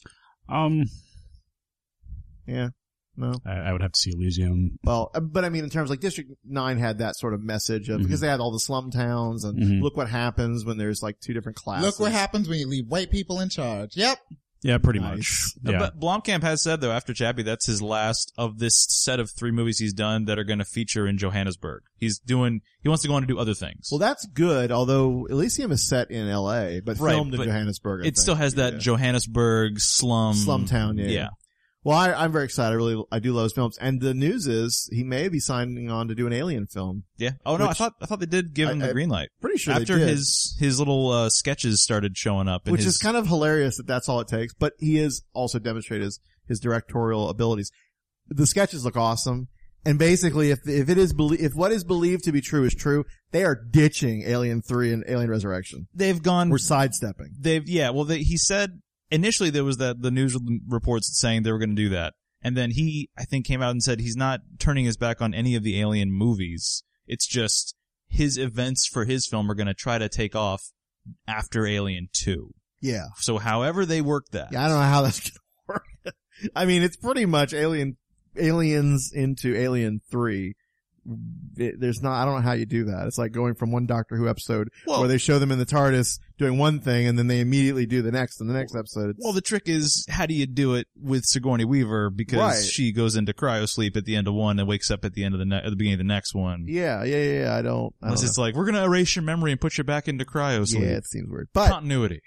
Yeah. No. I would have to see Elysium. Well, but I mean, in terms like District 9 had that sort of message of, because they had all the slum towns and look what happens when there's like two different classes. Look what happens when you leave white people in charge. Yep. Yeah, pretty Nice. much. Yeah. But Blomkamp has said, though, after Chappie, that's his last of this set of 3 movies he's done that are going to feature in Johannesburg. He wants to go on to do other things. Well, that's good, although Elysium is set in LA, but Right, filmed in but Johannesburg. I it think. still has that Johannesburg slum town, yeah. Yeah. Well, I'm very excited. I do love his films. And the news is he may be signing on to do an Alien film. Yeah. Oh no, Which- I thought they did give him the green light. Pretty sure After they did. his little sketches started showing up, and Which his, is kind of hilarious that that's all it takes, but he is also demonstrated his directorial abilities. The sketches look awesome. And basically, if what is believed to be true is true, they are ditching Alien 3 and Alien Resurrection. they've gone. We're sidestepping. He said initially there was the news reports saying they were going to do that, and then he, I think, came out and said he's not turning his back on any of the Alien movies. It's just his events for his film are going to try to take off after Alien 2. Yeah. So however they work that. Yeah, I don't know how that's going to work. I mean, it's pretty much Aliens into Alien 3. I don't know how you do that. It's like going from one Doctor Who episode Well- where they show them in the TARDIS doing one thing and then they immediately do the next in the next episode. Well, the trick is, how do you do it with Sigourney Weaver? Because Right. she goes into cryosleep at the end of one and wakes up at the end of at the beginning of the next one. Yeah. I don't Unless it's know. like, we're going to erase your memory and put you back into cryosleep. Yeah, it seems weird. But, Continuity.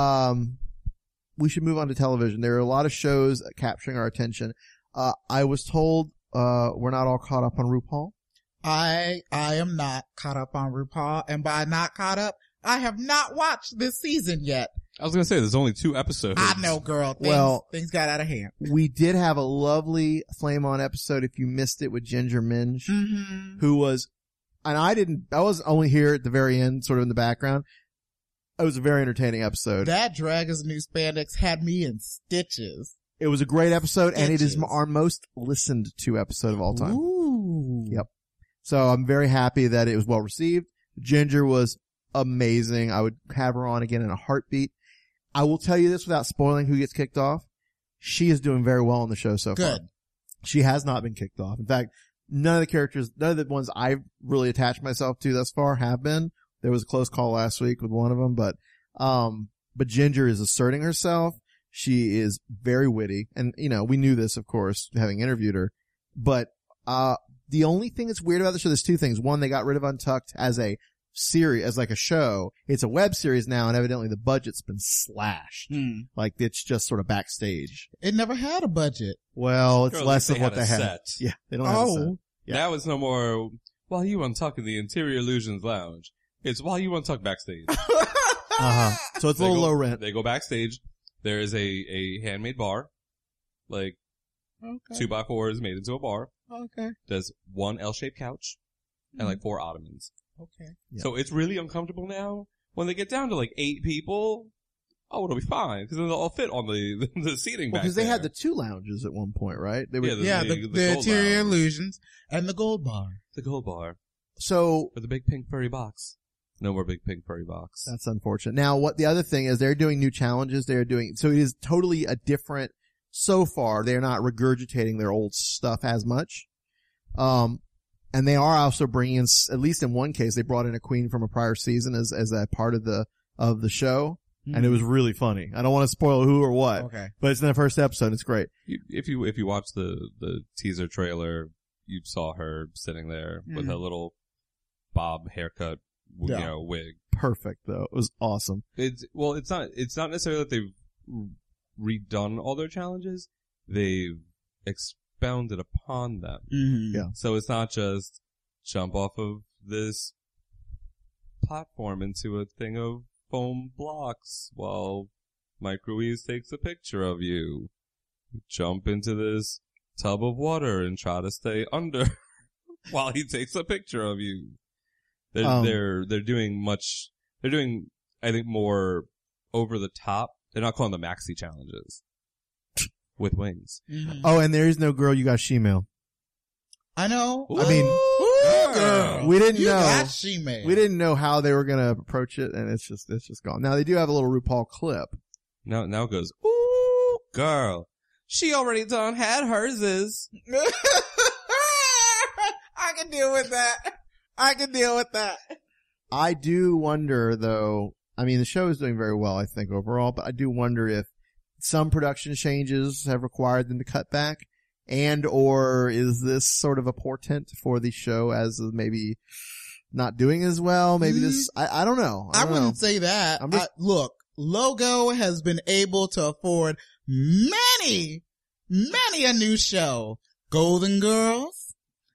we should move on to television. There are a lot of shows capturing our attention. I was told, we're not all caught up on RuPaul. I am not caught up on RuPaul, and by not caught up, I have not watched this season yet. I was gonna say there's only 2 episodes. I know, girl. Things got out of hand. We did have a lovely Flame On episode, if you missed it, with Ginger Minge, Mm-hmm. who was, and I was only here at the very end, sort of in the background. It was a very entertaining episode. That Dragons New Spandex had me in stitches. It was a great episode, and it is Stitches. our most listened to episode of all time. Ooh. Yep. So I'm very happy that it was well received. Ginger was amazing. I would have her on again in a heartbeat. I will tell you this without spoiling who gets kicked off. She is doing very well on the show so far. Good. She has not been kicked off. In fact, none of the ones I've really attached myself to thus far have been. There was a close call last week with one of them, but Ginger is asserting herself. She is very witty. And, we knew this, of course, having interviewed her, but, the only thing that's weird about the show, there's 2 things. One, they got rid of Untucked as a series, as like a show. It's a web series now, and evidently the budget's been slashed. Like, it's just sort of backstage. It never had a budget. Well, it's Girl, less they of what had a they had. set. Yeah, they don't have a set. Oh. Yeah. Now it's no more, while you untuck in the Interior Illusions Lounge. It's while you untuck backstage. So it's a little low rent. They go backstage. There is a handmade bar. Like, Okay. 2x4 is made into a bar. Okay. There's 1 L-shaped couch and like 4 ottomans. Okay. Yeah. So it's really uncomfortable now. When they get down to like 8 people, it'll be fine because then they'll all fit on the seating Well, back because they there. had the 2 lounges at one point, right? They were, Yeah, The the gold Interior lounge. Illusions and the Gold Bar. The gold bar. so Or the big pink furry box. No more big pink furry box. that's unfortunate. Now, what the other thing is, they're doing new challenges. So it is totally a different, so far, they're not regurgitating their old stuff as much. And they are also bringing in, at least in one case, they brought in a queen from a prior season as a part of the show. And it was really funny. I don't want to spoil who or what, Okay. but it's in the first episode. It's great. If you watch the teaser trailer, you saw her sitting there with Mm-hmm. a little bob haircut, Yeah. wig. Perfect though. It was awesome. It's not necessarily that they've redone all their challenges. They've expounded upon them. Mm-hmm. Yeah. So it's not just jump off of this platform into a thing of foam blocks while Mike Ruiz takes a picture of you. Jump into this tub of water and try to stay under while he takes a picture of you. They're doing I think more over the top. They're not calling them maxi challenges with wings. Mhm. Oh, and there is no girl you got shemale. I know. I mean, Ooh, girl. we didn't You know. got she-made. We didn't know how they were going to approach it, and it's just gone. Now they do have a little RuPaul clip. Now it goes, ooh, girl. She already done had hers. I can deal with that. I do wonder, though. I mean, the show is doing very well, I think, overall, but I do wonder if some production changes have required them to cut back, and or is this sort of a portent for the show as maybe not doing as well? Maybe this, I don't know. I wouldn't say that. I'm just- Look, Logo has been able to afford many a new show. Golden Girls,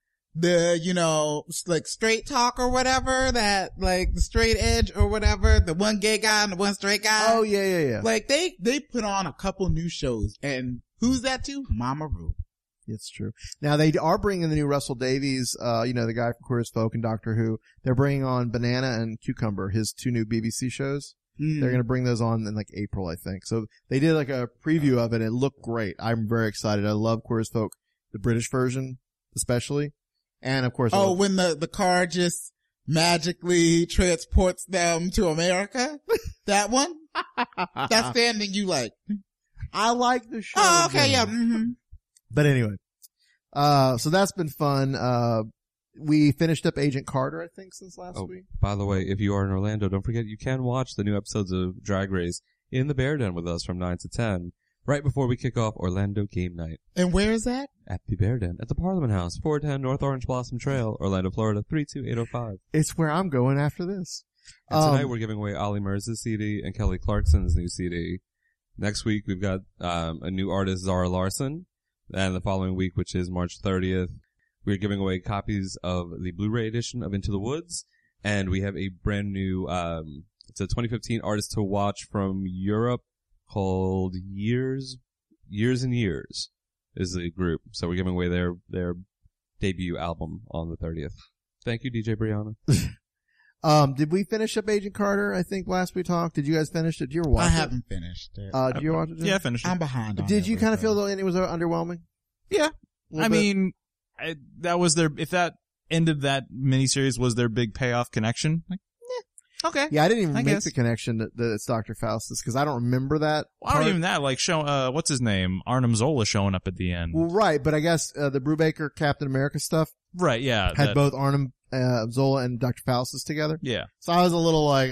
like Straight Talk or whatever, that, like, the Straight Edge or whatever, the one gay guy and the one straight guy. Oh, yeah. Like, they put on a couple new shows, and who's that to? Mama Ru. It's true. Now they are bringing the new Russell Davies, the guy from Queer as Folk and Doctor Who. They're bringing on Banana and Cucumber, his 2 new BBC shows. They're going to bring those on in like April, I think. So they did like a preview of it. It looked great. I'm very excited. I love Queer as Folk, the British version, especially. And of course, when the car just magically transports them to America? That one? That's standing you like. I like the show. Oh, okay, yeah. general. Mm-hmm. But anyway, so that's been fun. We finished up Agent Carter, I think, since last week. By the way, if you are in Orlando, don't forget you can watch the new episodes of Drag Race in the Bear Den with us from 9 to 10, right before we kick off Orlando Game Night. And where is that? At the Bear Den, at the Parliament House, 410 North Orange Blossom Trail, Orlando, Florida, 32805. It's where I'm going after this. And tonight we're giving away Ollie Murs' CD and Kelly Clarkson's new CD. Next week we've got a new artist, Zara Larson. And the following week, which is March 30th, we're giving away copies of the Blu-ray edition of Into the Woods. And we have a brand new, it's a 2015 artist to watch from Europe called Years and Years is the group. So we're giving away their debut album on the 30th. Thank you, DJ Brianna. Did we finish up Agent Carter? I think last we talked. Did you guys finish it? Did you ever watch it? I haven't finished it. Did you watch it? Jim? Yeah, I finished it. I'm behind on Did you kind of feel everything. the ending was underwhelming? Yeah. A little I bit? mean, that was if that end of that miniseries was their big payoff connection, like, okay. Yeah, I didn't even I make guess. the connection that it's Dr. Faustus because I don't remember that. Well, I don't part. even that, like, what's his name? Arnim Zola showing up at the end. Well, right, but I guess the Brubaker Captain America stuff Right, yeah. had both Arnim Zola and Dr. Faustus together. Yeah. So I was a little like,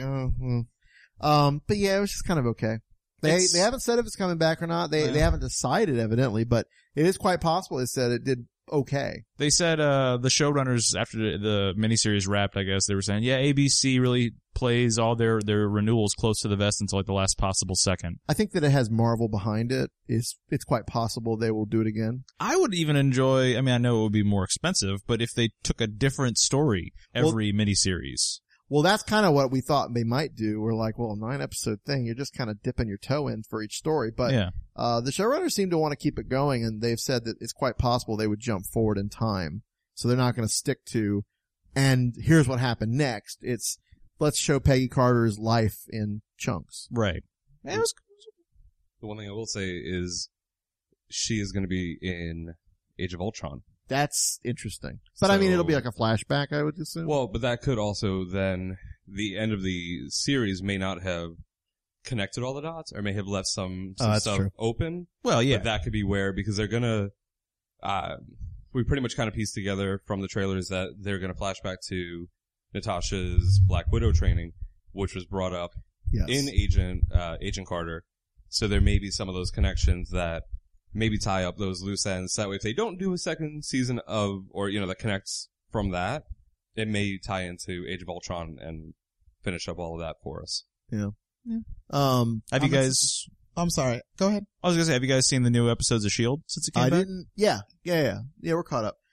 but yeah, it was just kind of okay. They haven't said if it's coming back or not. They haven't decided evidently, but it is quite possible. They said it did okay. They said, the showrunners after the miniseries wrapped, I guess, they were saying, yeah, ABC really plays all their renewals close to the vest until like the last possible second. I think that it has Marvel behind it. It's quite possible they will do it again. I would even enjoy, I mean, I know it would be more expensive, but if they took a different story every miniseries. Well, that's kind of what we thought they might do. We're like, well, a 9-episode thing, you're just kind of dipping your toe in for each story. But Yeah. the showrunners seem to want to keep it going, and they've said that it's quite possible they would jump forward in time. So they're not going to stick to, and here's what happened next. It's, let's show Peggy Carter's life in chunks. Right. It was The one thing I will say is she is going to be in Age of Ultron. That's interesting. But I mean, it'll be So- like a flashback, I would assume. Well, but that could also then, the end of the series may not have connected all the dots, or may have left some that's stuff true. open. well, yeah. But that could be where, because they're gonna, we pretty much kind of pieced together from the trailers that they're gonna flashback to Natasha's Black Widow training, which was brought up Yes. in Agent Carter. So there may be some of those connections that maybe tie up those loose ends. That way, if they don't do a second season of, or, that connects from that, it may tie into Age of Ultron and finish up all of that for us. Have you guys, I'm sorry. Go ahead. I was gonna say, have you guys seen the new episodes of S.H.I.E.L.D. since it came I back? didn't. Yeah, we're caught up.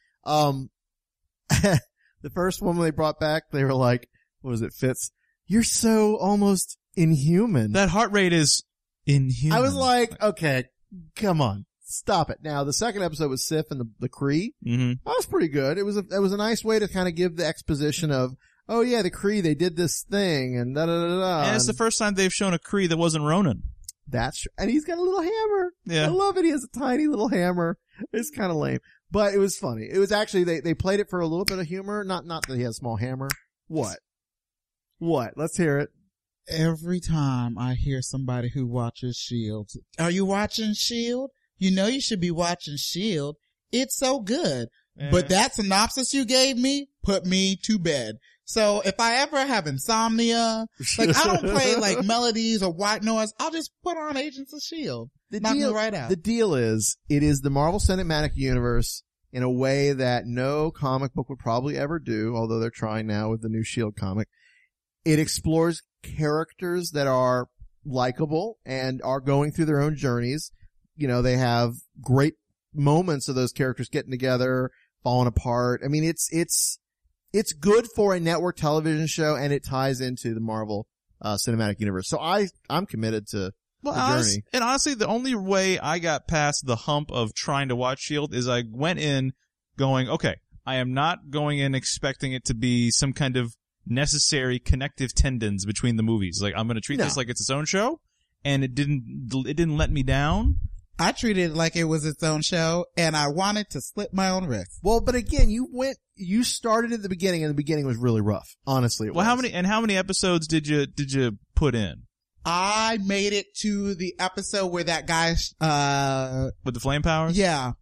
The first one when they brought back, they were like, what was it, Fitz? You're so almost inhuman. That heart rate is inhuman. I was like, okay, come on, stop it. Now, the second episode was Sif and the Kree. Mm-hmm. That was pretty good. It was a nice way to kind of give the exposition of, oh yeah, the Kree, they did this thing and da da da da. And it's the first time they've shown a Kree that wasn't Ronin. And he's got a little hammer. Yeah. I love it. He has a tiny little hammer. It's kind of lame, but it was funny. It was actually, they played it for a little bit of humor. Not that he has a small hammer. What? Let's hear it. Every time I hear somebody who watches S.H.I.E.L.D., are you watching S.H.I.E.L.D.? You know you should be watching S.H.I.E.L.D. It's so good. But that synopsis you gave me put me to bed. So if I ever have insomnia, like I don't play like melodies or white noise, I'll just put on Agents of S.H.I.E.L.D. Knock me right out. The deal is, it is the Marvel Cinematic Universe in a way that no comic book would probably ever do, although they're trying now with the new S.H.I.E.L.D. comic. It explores characters that are likable and are going through their own journeys. You know, they have great moments of those characters getting together, falling apart. I mean, it's good for a network television show, and it ties into the Marvel Cinematic Universe. So I'm committed to the journey. And honestly, the only way I got past the hump of trying to watch S.H.I.E.L.D. is I went in going, okay, I am not going in expecting it to be some kind of necessary connective tendons between the movies. Like, I'm going to treat this like it's its own show, and it didn't let me down. I treated it like it was its own show, and I wanted to slit my own wrist. Well, but again, you started at the beginning, and the beginning was really rough. Honestly, it was. How many episodes did you put in? I made it to the episode where that guy, With the flame powers? yeah.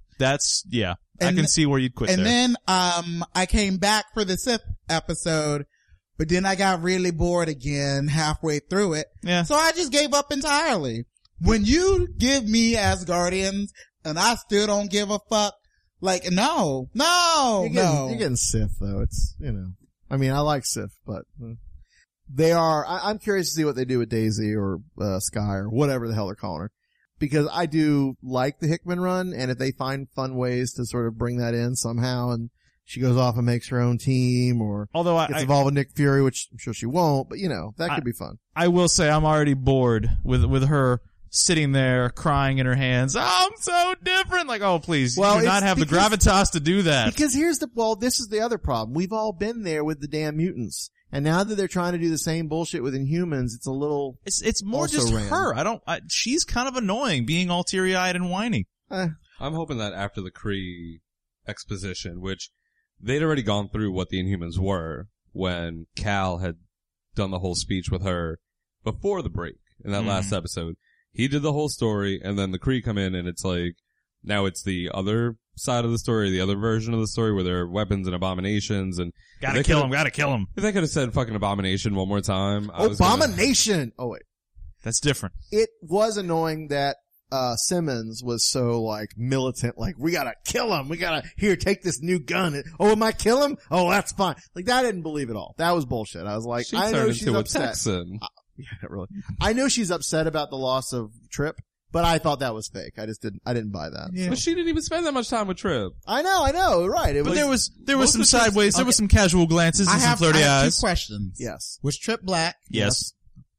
I can see where you'd quit and there. then, I came back for the Sith episode, but then I got really bored again halfway through it. Yeah. So I just gave up entirely. When you give me Asgardians and I still don't give a fuck, like, no. You're getting Sith though. It's, I mean, I like Sith, but they are, I'm curious to see what they do with Daisy or, Sky or whatever the hell they're calling her. Because I do like the Hickman run, and if they find fun ways to sort of bring that in somehow, and she goes off and makes her own team, or gets involved with Nick Fury, which I'm sure she won't, but that could be fun. I will say I'm already bored with her sitting there crying in her hands. Oh, I'm so different. Like, oh, please, you do not have the gravitas to do that. Because this is the other problem. We've all been there with the damn mutants. And now that they're trying to do the same bullshit with Inhumans, it's a little. It's more just her. She's kind of annoying, being all teary-eyed and whiny. I'm hoping that after the Kree exposition, which they'd already gone through what the Inhumans were when Cal had done the whole speech with her before the break in that last episode. He did the whole story, and then the Kree come in, and it's like, now it's the other side of the story, the other version of the story where there are weapons and abominations, and gotta kill him. If they could have said fucking abomination one more time. Abomination! Oh wait. That's different. It was annoying that, Simmons was so like militant, like, we gotta kill him. Here, take this new gun. Oh, am I kill him? Oh, that's fine. Like, that I didn't believe at all. That was bullshit. I was like, I know she's upset. Yeah, really. I know she's upset about the loss of Trip, but I thought that was fake. I didn't buy that. Yeah. But she didn't even spend that much time with Trip. I know, right. But there was some sideways, there was some casual glances and some flirty eyes. I have 2 questions. Yes. Was Trip black? Yes.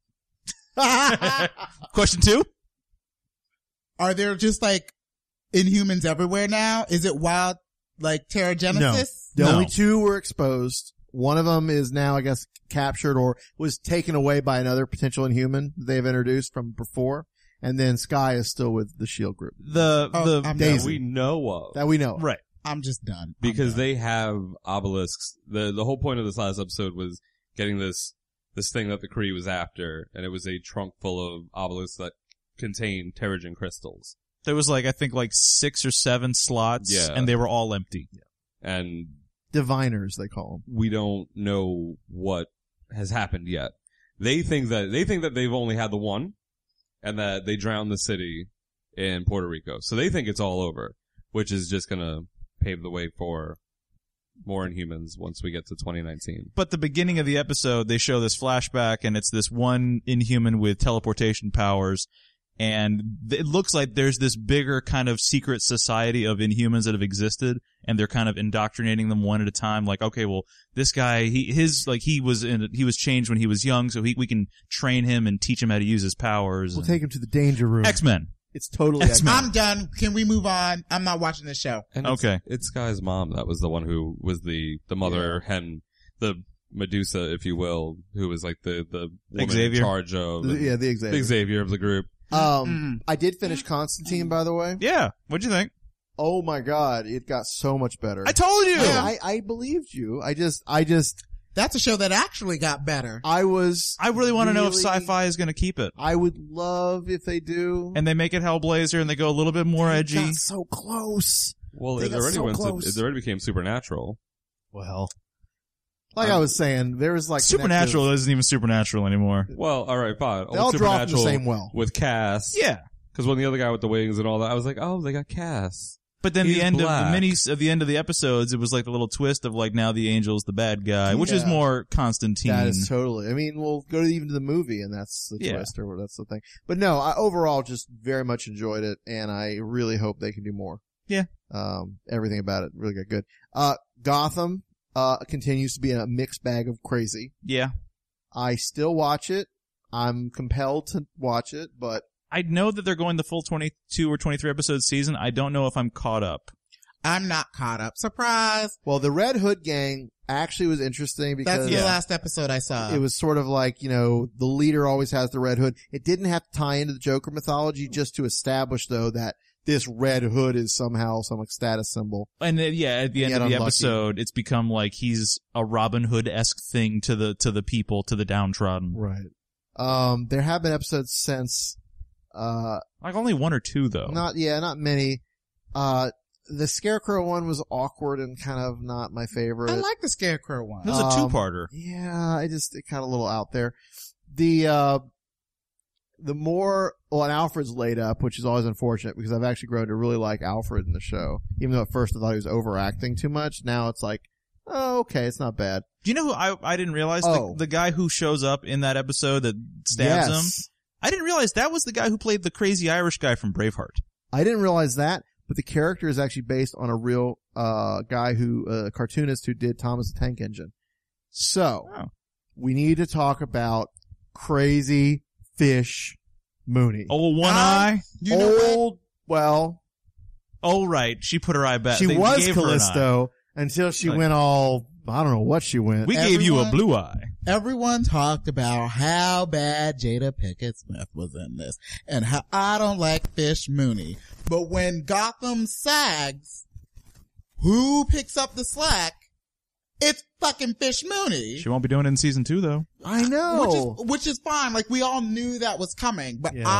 Question 2? Are there just like Inhumans everywhere now? Is it wild, like Terrigenesis? No. The only 2 were exposed. One of them is now, I guess, captured or was taken away by another potential Inhuman they've introduced from before. And then Sky is still with the S.H.I.E.L.D. group. Daisy. We know of. That we know of. Right. I'm just done. Because they have obelisks. The whole point of this last episode was getting this thing that the Kree was after, and it was a trunk full of obelisks that contained Terrigen crystals. There was I think 6 or 7 slots, and they were all empty. Yeah. And diviners, they call them. We don't know what has happened yet. They think that they've only had the one, and that they drowned the city in Puerto Rico. So they think it's all over, which is just gonna pave the way for more Inhumans once we get to 2019. But the beginning of the episode, they show this flashback, and it's this one Inhuman with teleportation powers, and it looks like there's this bigger kind of secret society of Inhumans that have existed, and they're kind of indoctrinating them one at a time. Like, okay, well, this guy, he was changed when he was young, so we can train him and teach him how to use his powers. We'll take him to the danger room. X-Men. It's totally X-Men. I'm done. Can we move on? I'm not watching this show. And okay. It's Sky's mom that was the one who was the mother hen, the Medusa, if you will, who was like the woman Xavier. in charge of the Xavier. the Xavier of the group. I did finish Constantine, by the way. Yeah. What'd you think? Oh my god, it got so much better. I told you. I believed you. I just, That's a show that actually got better. I really want to know if Sci-Fi is going to keep it. I would love if they do. And they make it Hellblazer and they go a little bit more edgy. Got so close. Well, They it got already so went. close. It already became Supernatural. Well, like I was saying, there was like Supernatural isn't even Supernatural anymore. Well, all right, fine. They all draw from the Supernatural same well. with Cass. Yeah. Because when the other guy with the wings and all that, I was like, oh, they got Cass. But then He's the end black. of the end of the episodes, it was like the little twist of like now the angel's the bad guy, which is Yeah. more Constantine. That is totally. I mean, we'll go even to the movie, and that's the Yeah. twist, or that's the thing. But no, I overall just very much enjoyed it, and I really hope they can do more. Yeah. Everything about it really got good. Gotham continues to be a mixed bag of crazy. Yeah. I still watch it. I'm compelled to watch it, but I know that they're going the full 22 or 23 episode season. I don't know if I'm caught up. I'm not caught up. Surprise! well, the Red Hood gang actually was interesting because That's the last episode I saw. it was sort of like, the leader always has the Red Hood. It didn't have to tie into the Joker mythology, just to establish, though, that this Red Hood is somehow some like status symbol. And at the end Yet of the unlucky. episode, it's become like he's a Robin Hood-esque thing to the people, to the downtrodden. Right. There have been episodes since, Like only one or two though. not many. The Scarecrow one was awkward and kind of not my favorite. I like the Scarecrow one. It was a two-parter. Yeah, it kind of a little out there. The more, and Alfred's laid up, which is always unfortunate because I've actually grown to really like Alfred in the show. Even though at first I thought he was overacting too much. Now it's like, oh, okay, it's not bad. Do you know who I didn't realize? Oh. The guy who shows up in that episode that stabs him? I didn't realize that was the guy who played the crazy Irish guy from Braveheart. I didn't realize that, but the character is actually based on a real, guy cartoonist who did Thomas the Tank Engine. So, we need to talk about Crazy Fish Mooney. Oh, one eye? You know what? Old, well, Oh, right. She put her eye back. she They was gave her an eye. Callisto until she Like- went all, I don't know what she went. We gave you a Everyone- blue eye. Everyone talked about how bad Jada Pinkett Smith was in this and how I don't like Fish Mooney. But when Gotham sags, who picks up the slack? It's fucking Fish Mooney. She won't be doing it in season 2 though. I know. Which is fine. Like we all knew that was coming, but Yeah.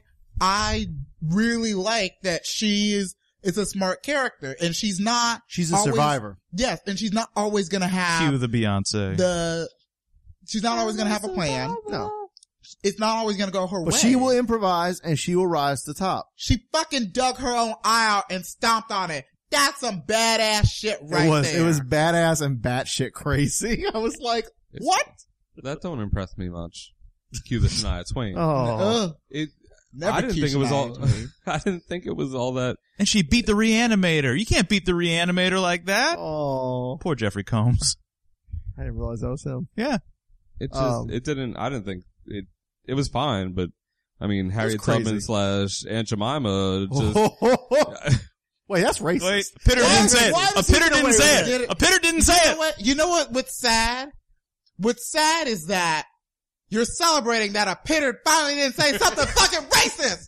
I really like that it's a smart character and she's not. She's a always- survivor. Yes. And she's not always going to have Cue the Beyonce. she's not always going to have a plan. No. It's not always going to go her way. But she will improvise and she will rise to the top. She fucking dug her own eye out and stomped on it. That's some badass shit right there. It was badass and batshit crazy. I was like, what? That don't impress me much. Cue the Shania Twain. Oh. It. Never I didn't cue think it was Shania all. Twain. I didn't think it was all that. And she beat the Reanimator. You can't beat the Reanimator like that. Oh. Poor Jeffrey Combs. I didn't realize that was him. Yeah. It just. It didn't. I didn't think it. It was fine, but I mean, Harriet crazy. Tubman / Aunt Jemima just. Wait, that's racist. Wait, Pitter didn't say it. Why A does he Pitter get didn't away say with it. A Pitter didn't say it. You know what? What's sad? What's sad is that you're celebrating that a Pitter finally didn't say something fucking racist.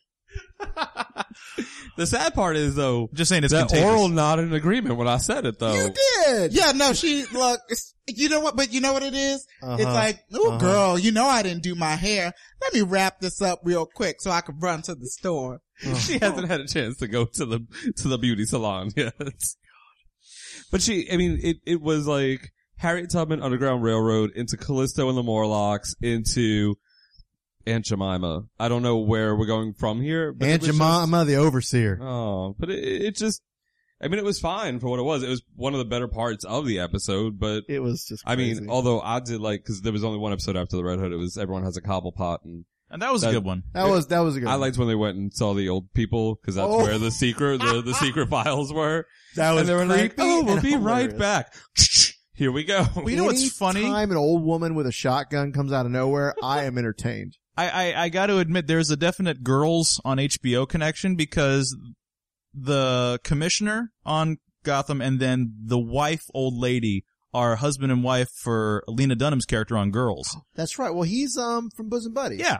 The sad part is though, Just saying it's that contagious. Oral nodded in agreement when I said it though. You did. Yeah, no, you know what? But you know what it is? Uh-huh. It's like, oh girl, you know I didn't do my hair. Let me wrap this up real quick so I can run to the store. She hasn't had a chance to go to the beauty salon yet. But it was like Harriet Tubman, Underground Railroad, into Callisto and the Morlocks, into Aunt Jemima. I don't know where we're going from here. But Aunt it was Jemima, the overseer. but it just, I mean, it was fine for what it was. It was one of the better parts of the episode, but It was just I crazy. mean, although I did like, cause there was only one episode after the Red Hood, it was Everyone Has a Cobblepot, and And that was a that- good one. that was a good I one. liked when they went and saw the old people, cause that's Oh. where the secret files were. That was And they were like, creepy oh, we'll and be right hilarious. back. Here we go. Well, you know what's funny? Anytime an old woman with a shotgun comes out of nowhere, I am entertained. I got to admit there's a definite Girls on HBO connection because the commissioner on Gotham and then the wife old lady are husband and wife for Lena Dunham's character on Girls. That's right. Well, he's from Bosom Buddies. Yeah.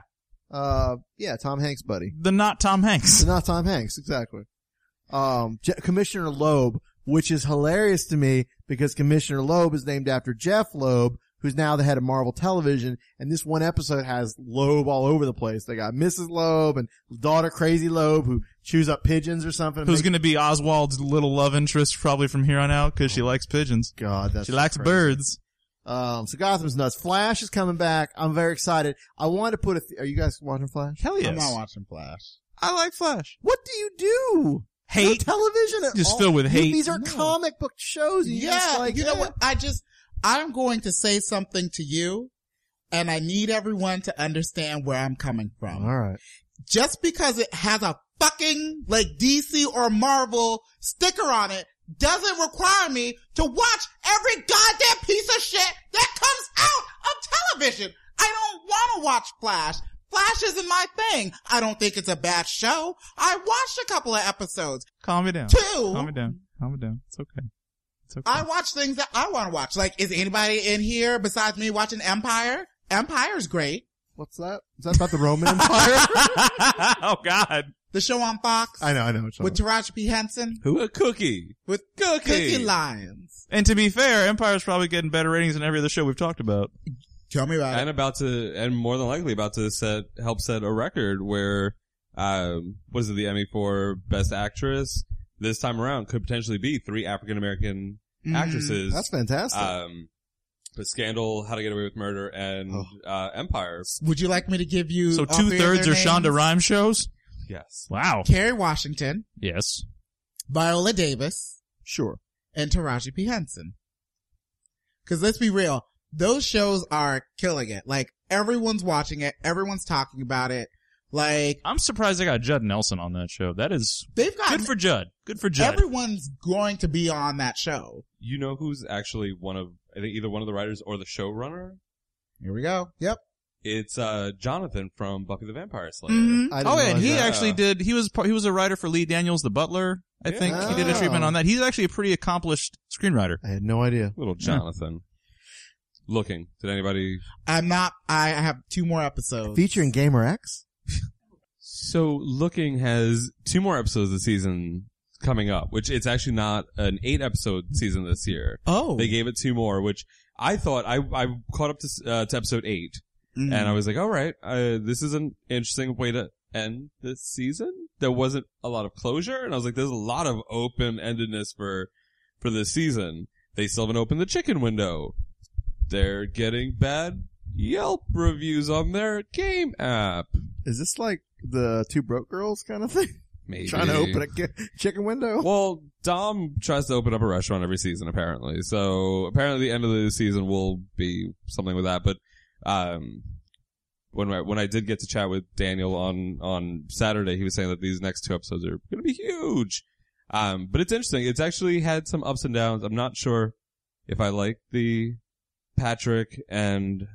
Yeah, Tom Hanks' buddy. The not Tom Hanks. So not Tom Hanks, exactly. Commissioner Loeb, which is hilarious to me because Commissioner Loeb is named after Jeff Loeb, who's now the head of Marvel Television, and this one episode has Loeb all over the place. They got Mrs. Loeb and daughter Crazy Loeb who chews up pigeons or something. Who's going to be Oswald's little love interest probably from here on out because she likes pigeons. God, that's she likes crazy. Birds. So Gotham's nuts. Flash is coming back. I'm very excited. I wanted to put are you guys watching Flash? Hell yes. I'm not watching Flash. I like Flash. What do you do? Hate. No television at Just all? filled with hate. These are comic book shows. And you just like, you know what? I'm going to say something to you, and I need everyone to understand where I'm coming from. All right. Just because it has a fucking, like, DC or Marvel sticker on it doesn't require me to watch every goddamn piece of shit that comes out of television. I don't want to watch Flash. Flash isn't my thing. I don't think it's a bad show. I watched a couple of episodes. Calm me down. Calm me down. It's okay. It's okay. I watch things that I want to watch. Like, is anybody in here besides me watching Empire? Empire's great. What's that? Is that about the Roman Empire? Oh God. The show on Fox. I know. With Taraji P. Henson. Who? A cookie. With Cookie Lyons. And to be fair, Empire's probably getting better ratings than every other show we've talked about. Tell me about And and more than likely about to help set a record where, what is it, the Emmy for Best Actress this time around could potentially be 3 African-American actresses. That's fantastic. But Scandal, How to Get Away with Murder, and, Empire. Would you like me to give you So all 3 of 2/3 their are Shonda names? Rhimes shows? Yes. Wow. Kerry Washington, Yes. Viola Davis, Sure. and Taraji P. Henson. Cause let's be real, those shows are killing it. Like, everyone's watching it, everyone's talking about it. Like, I'm surprised they got Judd Nelson on that show. That is they've got good for Judd. Good for Judd. everyone's going to be on that show. You know who's actually I think either one of the writers or the showrunner? Here we go. Yep. It's, Jonathan from Buffy the Vampire Slayer. Mm-hmm. I didn't Oh, yeah, and realize he that. actually did. He was a writer for Lee Daniels, The Butler. I think he did a treatment on that. He's actually a pretty accomplished screenwriter. I had no idea. Little Jonathan. Looking. Did anybody? I have 2 more episodes. Featuring Gamer X? So Looking has 2 more episodes this season coming up, which it's actually not an 8-episode season this year. Oh. They gave it 2 more, which I thought I caught up to episode 8. Mm. And I was like, all right, this is an interesting way to end this season. There wasn't a lot of closure, and I was like, there's a lot of open-endedness for this season. They still haven't opened the chicken window. They're getting bad Yelp reviews on their game app. Is this like the 2 Broke Girls kind of thing? Maybe. Trying to open a chicken window? Well, Dom tries to open up a restaurant every season, apparently. So, apparently the end of the season will be something with that. But, when I did get to chat with Daniel on Saturday, he was saying that these next 2 episodes are going to be huge. But it's interesting. It's actually had some ups and downs. I'm not sure if I like the Patrick and,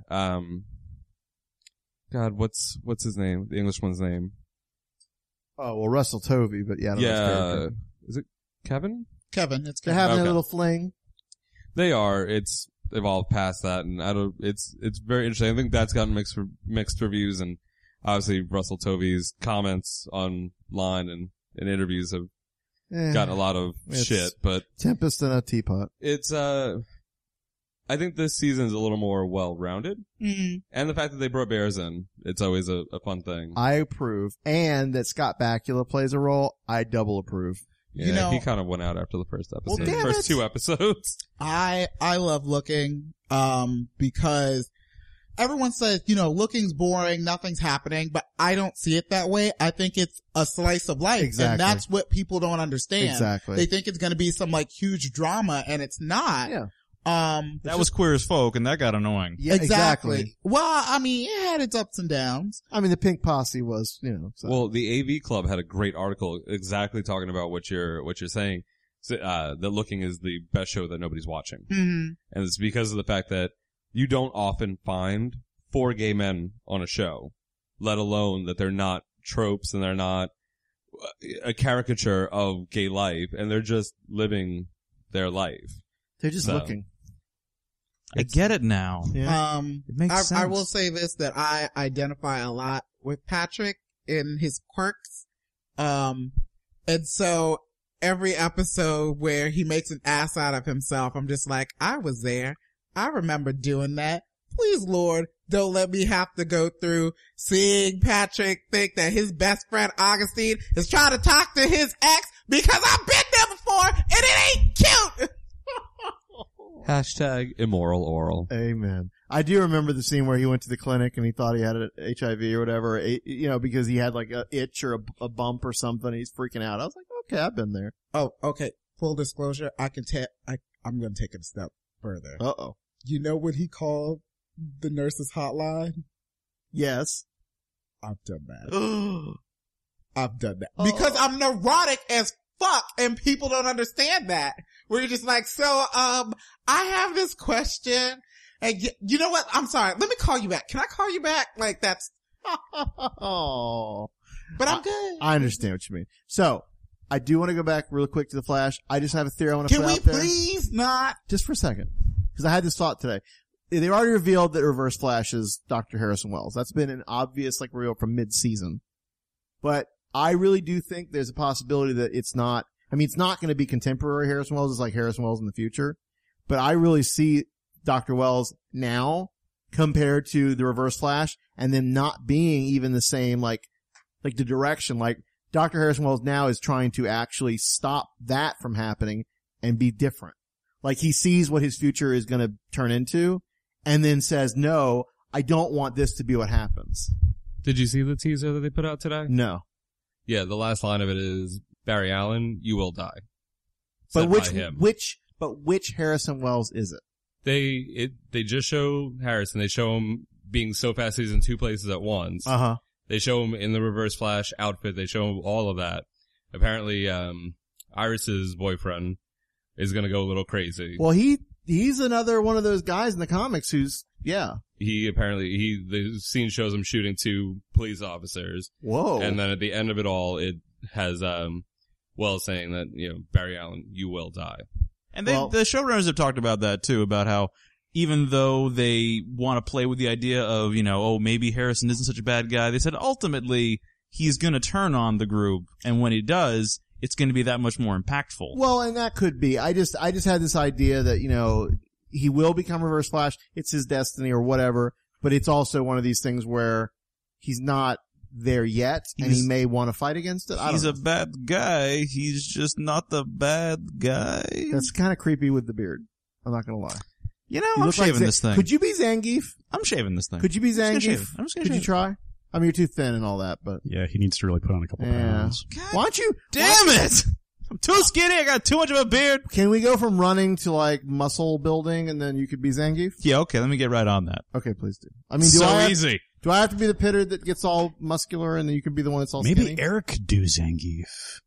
God, what's his name? The English one's name. Oh, well, Russell Tovey, but yeah. I don't know his character. Is it Kevin? Kevin, it's They're Kevin. having Okay. a little fling. They are. It's evolved past that, and it's very interesting. I think that's gotten mixed reviews, and obviously Russell Tovey's comments online and in interviews have gotten a lot of It's- shit, but Tempest in a teapot. it's, I think this season's a little more well-rounded, Mm. and the fact that they brought bears in, it's always a fun thing. I approve. And that Scott Bakula plays a role, I double approve. Yeah, you know- he kind of went out after the first episode, damn first it. 2 episodes. I love Looking, because everyone says, Looking's boring, nothing's happening, but I don't see it that way. I think it's a slice of life. Exactly. And that's what people don't understand. Exactly. They think it's gonna be some like huge drama, and it's not. Yeah. That was Queer as Folk, and that got annoying. Yeah, exactly. Well, I mean, it had its ups and downs. I mean, the Pink Posse was, so. Well, the AV Club had a great article exactly talking about what you're saying. That Looking is the best show that nobody's watching. Mm-hmm. And it's because of the fact that you don't often find 4 gay men on a show, let alone that they're not tropes and they're not a caricature of gay life, and they're just living their life. They're just So. looking. I get it now. Yeah. It makes sense. I will say this, that I identify a lot with Patrick in his quirks. And so every episode where he makes an ass out of himself, I'm just like, I was there. I remember doing that. Please, Lord, don't let me have to go through seeing Patrick think that his best friend Augustine is trying to talk to his ex because I've been there before and it ain't cute. Hashtag immoral oral. Amen. I do remember the scene where he went to the clinic and he thought he had HIV or whatever, because he had like a itch or a bump or something. He's freaking out. I was like, okay, I've been there. Oh, okay. Full disclosure, I'm going to take it a step further. Uh-oh. You know what he called the nurse's hotline? Yes. I've done that. I've done that. Because I'm neurotic as fuck and people don't understand that. Where you're just like, so, I have this question and you know what? I'm sorry. Let me call you back. Can I call you back? Like that's, Oh. but I'm good. I understand what you mean. So, I do want to go back real quick to the Flash. I just have a theory I want to Can put we out there. please not? Just for a second. Because I had this thought today. They already revealed that Reverse Flash is Dr. Harrison Wells. That's been an obvious, like, reveal from mid-season. But I really do think there's a possibility that it's not going to be contemporary Harrison Wells. It's like Harrison Wells in the future. But I really see Dr. Wells now compared to the Reverse Flash and then not being even the same, like the direction. Like, Dr. Harrison Wells now is trying to actually stop that from happening and be different. Like, he sees what his future is going to turn into and then says, no, I don't want this to be what happens. Did you see the teaser that they put out today? No. Yeah, the last line of it is, Barry Allen, you will die. But Said by him. which Harrison Wells is it? They just show Harrison. They show him being so fast he's in two places at once. Uh-huh. They show him in the Reverse Flash outfit. They show him all of that. Apparently, Iris's boyfriend is gonna go a little crazy. Well, he's another one of those guys in the comics who's, yeah. The scene shows him shooting two police officers. Whoa. And then at the end of it all, it has, Wells saying that, Barry Allen, you will die. And the showrunners have talked about that too, about how even though they want to play with the idea of, maybe Harrison isn't such a bad guy, they said ultimately he's going to turn on the group, and when he does, it's going to be that much more impactful. Well, and that could be. I just had this idea that, he will become Reverse Flash. It's his destiny or whatever, but it's also one of these things where he's not there yet and he may want to fight against it. He's a bad guy. He's just not the bad guy. That's kind of creepy with the beard. I'm not going to lie. I'm shaving this thing. Could you be Zangief? I'm shaving this thing. Could you be Zangief? I'm just gonna Could shave you it. try? I mean, you're too thin and all that, but. Yeah, he needs to really put on a couple pounds. Why don't you? Damn it! I'm too skinny. I got too much of a beard. Can we go from running to like muscle building and then you could be Zangief? Yeah, okay. Let me get right on that. Okay, please do. I mean, easy. Do I have to be the pitter that gets all muscular and then you can be the one that's all Maybe skinny? Eric could do Zangief.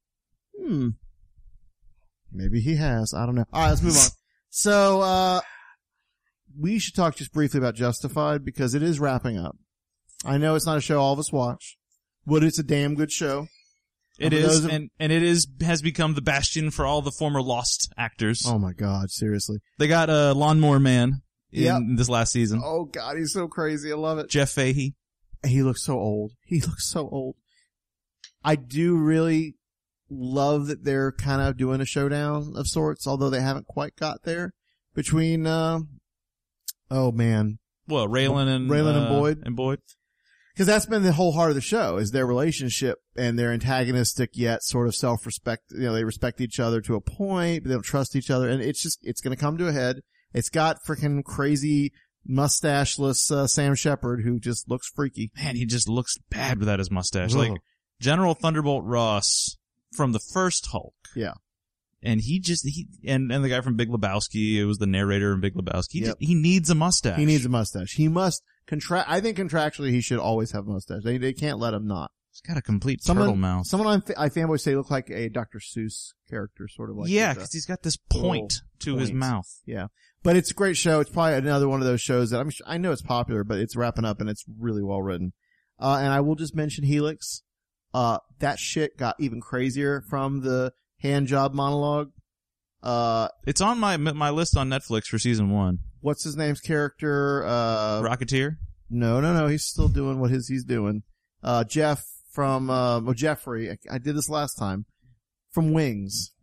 Maybe he has. I don't know. Alright, let's move on. So, we should talk just briefly about Justified because it is wrapping up. I know it's not a show all of us watch, but it's a damn good show. It is, and it has become the bastion for all the former Lost actors. Oh my god, seriously. They got Lawnmower Man in this last season. Oh god, he's so crazy. I love it. Jeff Fahey. He looks so old. I do really love that they're kind of doing a showdown of sorts, although they haven't quite got there between, Raylan and Boyd. And Boyd. Because that's been the whole heart of the show, is their relationship and their antagonistic yet sort of self-respect. They respect each other to a point, but they don't trust each other. And it's going to come to a head. It's got freaking crazy mustacheless, Sam Shepard who just looks freaky. Man, he just looks bad without his mustache. Ugh. Like General Thunderbolt Ross from the first Hulk. Yeah. And and the guy from Big Lebowski, it was the narrator in Big Lebowski. He needs a mustache. He needs a mustache. He must I think contractually he should always have a mustache. They can't let him not. He's got a complete turtle mouth. Someone on iFanboy say look like a Dr. Seuss character, sort of like. Yeah, because he's got this point to his mouth. Yeah. But it's a great show. It's probably another one of those shows that I know it's popular, but it's wrapping up and it's really well written. And I will just mention Helix. That shit got even crazier from the hand job monologue. It's on my list on Netflix for season 1. what's his name's character? Rocketeer? No. He's still doing what he's doing. Jeff from, Jeffrey. I did this last time. From Wings.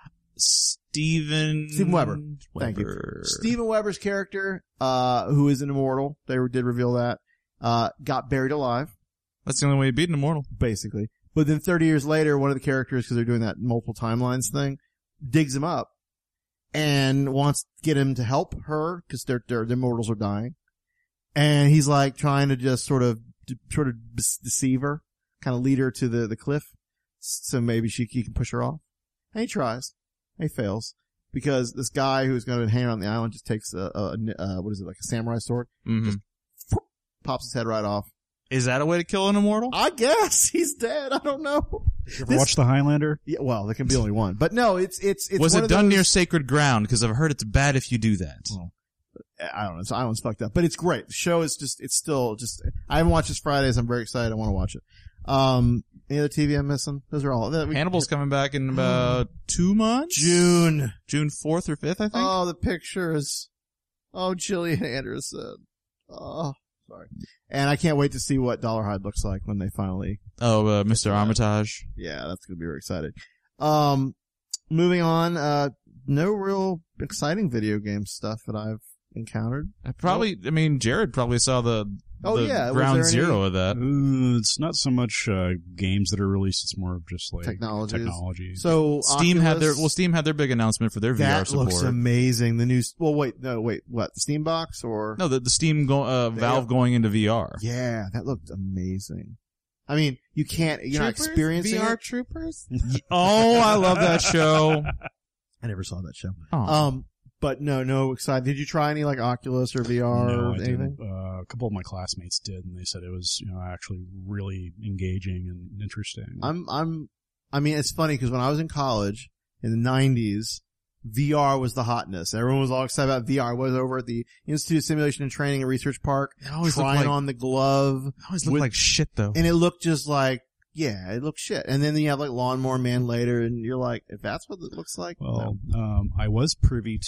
Steven Weber. Thank you. Steven Weber's character, who is an immortal. They did reveal that. Got buried alive. That's the only way you beat an immortal. Basically. But then 30 years later, one of the characters, because they're doing that multiple timelines thing, digs him up and wants to get him to help her because the immortals are dying. And he's like trying to just sort of deceive her, kind of lead her to the cliff so maybe he can push her off. And he tries. And he fails because this guy who's going to hang on the island just takes what is it, like a samurai sword? Mm-hmm. Just pops his head right off. Is that a way to kill an immortal? I guess he's dead. I don't know. Did you ever watch The Highlander? Yeah, well, there can be only one, but no, it's. Was it done near sacred ground? Because I've heard it's bad if you do that. Well, I don't know. So Island's fucked up, but it's great. The show is it's still just. I haven't watched this Fridays. I'm very excited. I want to watch it. Any other TV I'm missing? Those are all. Hannibal's coming back in about 2 months. June 4th or 5th, I think. Oh, the pictures. Oh, Gillian Anderson. Oh, sorry. And I can't wait to see what Dollarhide looks like when they finally. Oh, Mr. Armitage. Yeah, that's gonna be very exciting. Moving on. No real exciting video game stuff that I've encountered. Jared probably saw the yeah. ground zero of that. It's not so much games that are released; it's more of just like technology. So Steam Oculus, had their big announcement for their VR support. That looks amazing. The new. Well, wait. What? The Steam box or no? The Steam Valve going into VR. Yeah, that looked amazing. I mean, you're not experiencing VR it. Troopers. Oh, I love that show. I never saw that show. Oh. But no excited. Did you try any like Oculus or VR No, or I anything? didn't. A couple of my classmates did, and they said it was, actually really engaging and interesting. I mean, it's funny because when I was in college in the 90s, VR was the hotness. Everyone was all excited about VR. I was over at the Institute of Simulation and Training and Research Park trying on the glove. It always looked like shit though. And it looked just like, yeah, it looked shit. And then you have like Lawnmower Man later and you're like, if that's what it looks like. Well, I was privy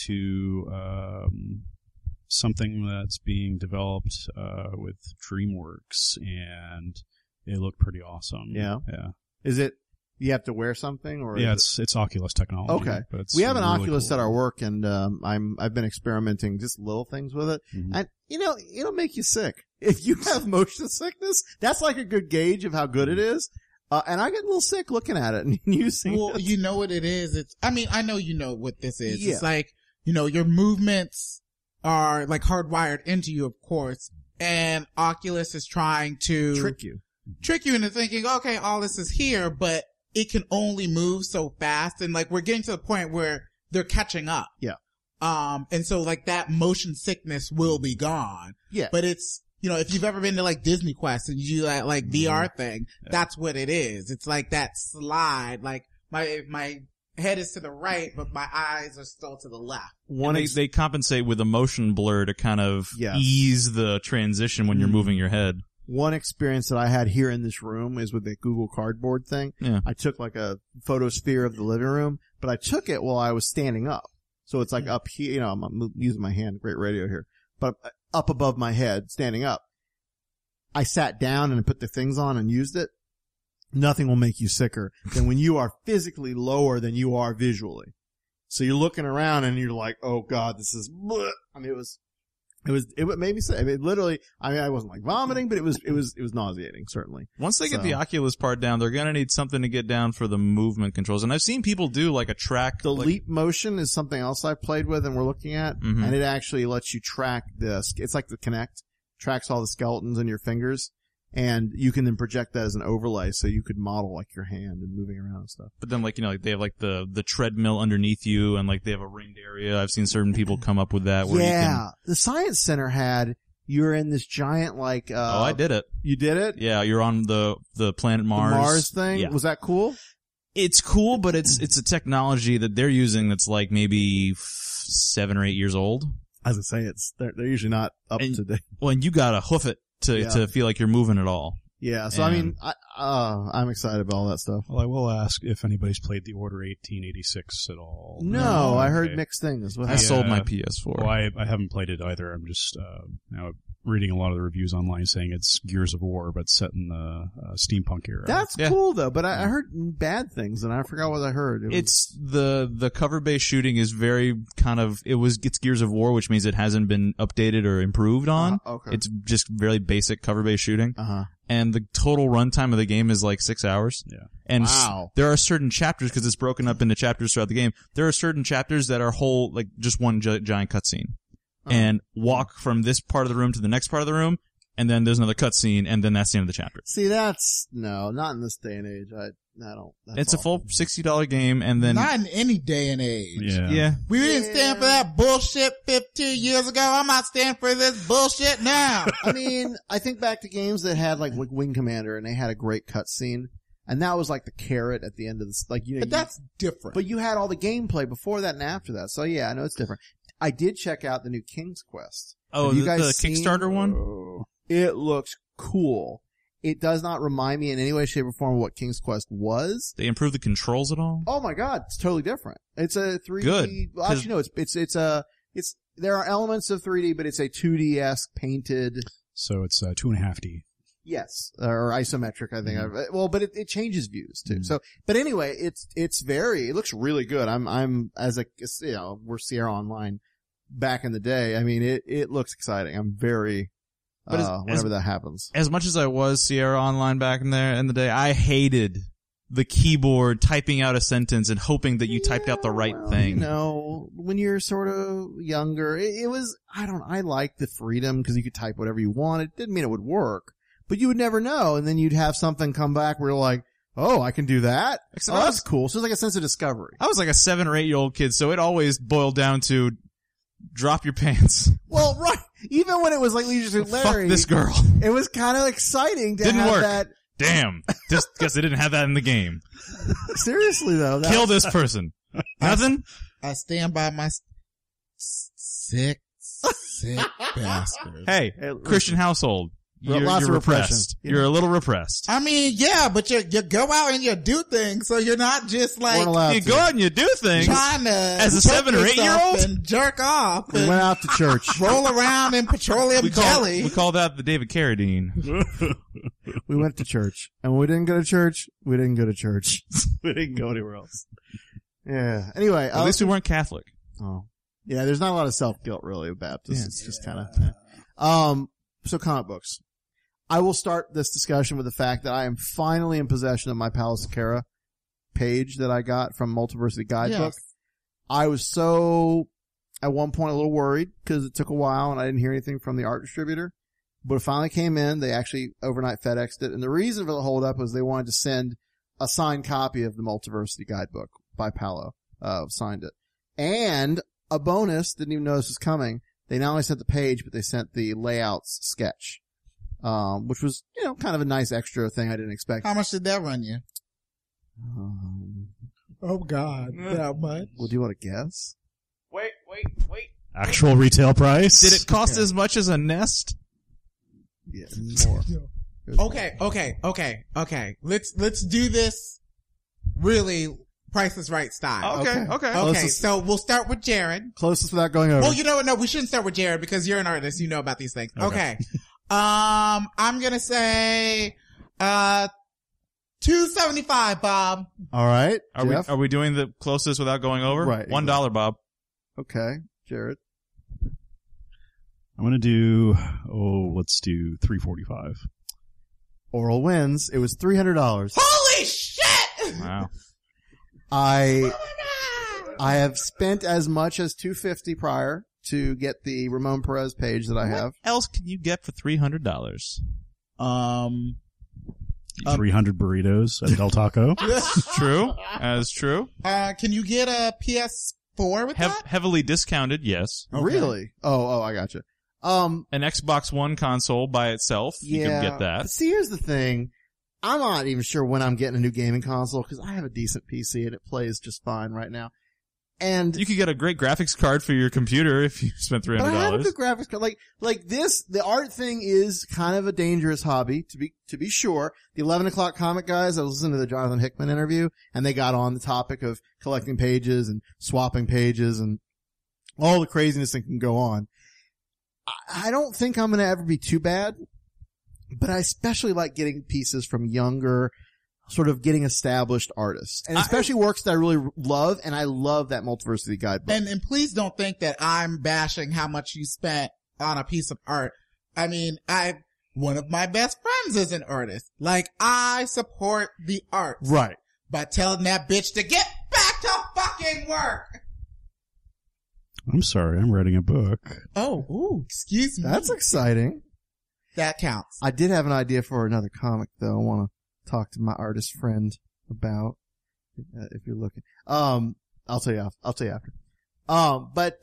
to, something that's being developed, with DreamWorks, and it looked pretty awesome. Yeah. Yeah. Is it, you have to wear something or? Yeah, it's Oculus technology. Okay. But it's we have an really Oculus cool. at our work and, I've been experimenting just little things with it. Mhm. And, it'll make you sick. If you have motion sickness, that's like a good gauge of how good it is. And I get a little sick looking at it and using Well, it. you know what it is? I know you know what this is. Yeah. It's like, your movements are like hardwired into you, of course, and Oculus is trying to Trick you. into thinking, okay, all this is here, but it can only move so fast. And like, we're getting to the point where they're catching up. Yeah. And so like that motion sickness will be gone. Yeah. But it's, if you've ever been to like Disney Quest and you do that like VR thing, that's what it is. It's like that slide, like my head is to the right, but my eyes are still to the left. They compensate with a motion blur to kind of Yes. ease the transition when you're moving your head. One experience that I had here in this room is with the Google Cardboard thing. Yeah. I took like a photosphere of the living room, but I took it while I was standing up. So it's like up here, I'm using my hand, great radio here, but up above my head, standing up. I sat down and put the things on and used it. Nothing will make you sicker than when you are physically lower than you are visually. So you're looking around and you're like, oh God, this is, bleh. I mean, it made me sick. I mean, literally, I wasn't like vomiting, but it was nauseating, certainly. Once they get the Oculus part down, they're gonna need something to get down for the movement controls. And I've seen people do like a track. The Leap Motion is something else I've played with and we're looking at, Mhm. and it actually lets you track it's like the Kinect, tracks all the skeletons in your fingers, and you can then project that as an overlay so you could model like your hand and moving around and stuff. But then like they have like the treadmill underneath you and like they have a ringed area. I've seen certain people come up with that where you can. The Science Center you're in this giant like, Oh, I did it. You did it? Yeah, you're on the planet Mars. The Mars thing? Yeah. Was that cool? It's cool, but it's a technology that they're using that's like maybe 7 or 8 years old. As I say, they're usually not up to date. Well, and you gotta hoof it to feel like you're moving at all. Yeah, so I mean, I'm excited about all that stuff. Well, I will ask if anybody's played the Order 1886 at all. No, I heard Okay. mixed things. What I happened? sold my PS4. Well, I haven't played it either. I'm just now reading a lot of the reviews online saying it's Gears of War, but set in the steampunk era. That's Yeah. cool though, but I heard bad things and I forgot what I heard. It was- It's the cover based shooting is very kind of it's Gears of War, which means it hasn't been updated or improved on. okay. It's just very basic cover based shooting. Uh-huh. And the total runtime of the game is like 6 hours. Yeah. And Wow. there are certain chapters, because it's broken up into chapters throughout the game, there are certain chapters that are whole, like just one giant cutscene. And walk from this part of the room to the next part of the room, and then there's another cutscene, and then that's the end of the chapter. See, not in this day and age. I don't. That's It's a full $60 game, and then Not in any day and age. yeah. We didn't stand for that bullshit 15 years ago. I'm not standing for this bullshit now. I mean, I think back to games that had like Wing Commander and they had a great cutscene, and that was like the carrot at the end of this. Like But that's different. but you had all the gameplay before that and after that. So yeah, I know it's different. I did check out the new King's Quest. Oh, Have you the guys seen- Kickstarter one? It looks cool. It does not remind me in any way, shape, or form of what King's Quest was. They improved the controls at all? Oh my god, it's totally different. It's a 3D. Good, Well, actually, no, it's there are elements of 3D, but it's a 2D-esque painted. So it's 2.5D. Yes, or isometric, I think. But it changes views too. So, but anyway, it looks really good. We're Sierra Online back in the day. I mean, it looks exciting. I'm very, But whenever that happens. As much as I was Sierra Online back in the day, I hated the keyboard typing out a sentence and hoping that you typed out the right thing. You know, when you're sort of younger, I liked the freedom because you could type whatever you wanted. Didn't mean it would work, but you would never know. And then you'd have something come back where you're like, oh, I can do that? Except Oh, I that's was- cool. So it's like a sense of discovery. I was like a 7 or 8 year old kid, so it always boiled down to drop your pants. Well, right. Even when it was like Leisure Suit Larry, Fuck this girl. it was kind of exciting to Didn't have work. that. Damn. Just because they didn't have that in the game. Seriously though, Kill this person. Nothing? I stand by my sick bastard. Hey, Hey, Christian household. You're Lots of repression. repressed. You're a little repressed. I mean, yeah, but you go out and you do things, so you're not just like weren't allowed You to. go out and you do things. trying to As a choke 7 or 8 year yourself old? and jerk off We and went out to church. roll around in petroleum We jelly. call that the David Carradine. We went to church. And when we didn't go to church, we didn't go to church. We didn't go anywhere else. Yeah. Anyway. At least we weren't Catholic. Oh. Yeah, there's not a lot of self-guilt really with Baptists. Yeah. It's just kind of, so comic books. I will start this discussion with the fact that I am finally in possession of my Palace of Kara page that I got from Multiversity Guidebook. Yes. I was at one point a little worried because it took a while and I didn't hear anything from the art distributor, but it finally came in. They actually overnight FedExed it. And the reason for the hold up was they wanted to send a signed copy of the Multiversity Guidebook by Paolo, signed it. And a bonus, didn't even know this was coming. They not only sent the page, but they sent the layouts sketch, which was, kind of a nice extra thing I didn't expect. How much did that run you? Um, Oh God, that much? well, do you want to guess? Wait. Actual retail price? Did it cost as much as a Nest? Yeah, more. Okay. Let's do this really Price is Right style. Okay. Okay, Closest- so we'll start with Jared. Closest without going over. Well, you know what? No, we shouldn't start with Jared because you're an artist. You know about these things. Okay. I'm gonna say, $2.75, Bob. All right. Jeff? Are we doing the closest without going over? Right. $1, Bob. Okay. Jared. I'm gonna do, let's do $3.45. Oral wins. It was $300. Holy shit! Wow. I have spent as much as $250 prior to get the Ramon Perez page that I have. What else can you get for $300? 300 burritos at Del Taco. True. That's true. Can you get a PS4 with that? Heavily discounted, yes. Okay. Really? Oh, I gotcha. An Xbox One console by itself, you can get that. But see, here's the thing. I'm not even sure when I'm getting a new gaming console because I have a decent PC and it plays just fine right now. And You could get a great graphics card for your computer if you spent $300. but I have a good graphics card. Like this, the art thing is kind of a dangerous hobby, to be sure. The 11 o'clock comic guys, I was listening to the Jonathan Hickman interview, and they got on the topic of collecting pages and swapping pages and all the craziness that can go on. I don't think I'm gonna ever be too bad, but I especially like getting pieces from younger, sort of getting established artists, and especially works that I really love, and I love that Multiversity Guidebook. And please don't think that I'm bashing how much you spent on a piece of art. I mean, one of my best friends is an artist. Like, I support the art. Right. By telling that bitch to get back to fucking work. I'm sorry, I'm writing a book. Oh, ooh, excuse me. That's exciting. That counts. I did have an idea for another comic, though. I want to talk to my artist friend about, if you're looking. I'll tell you after. But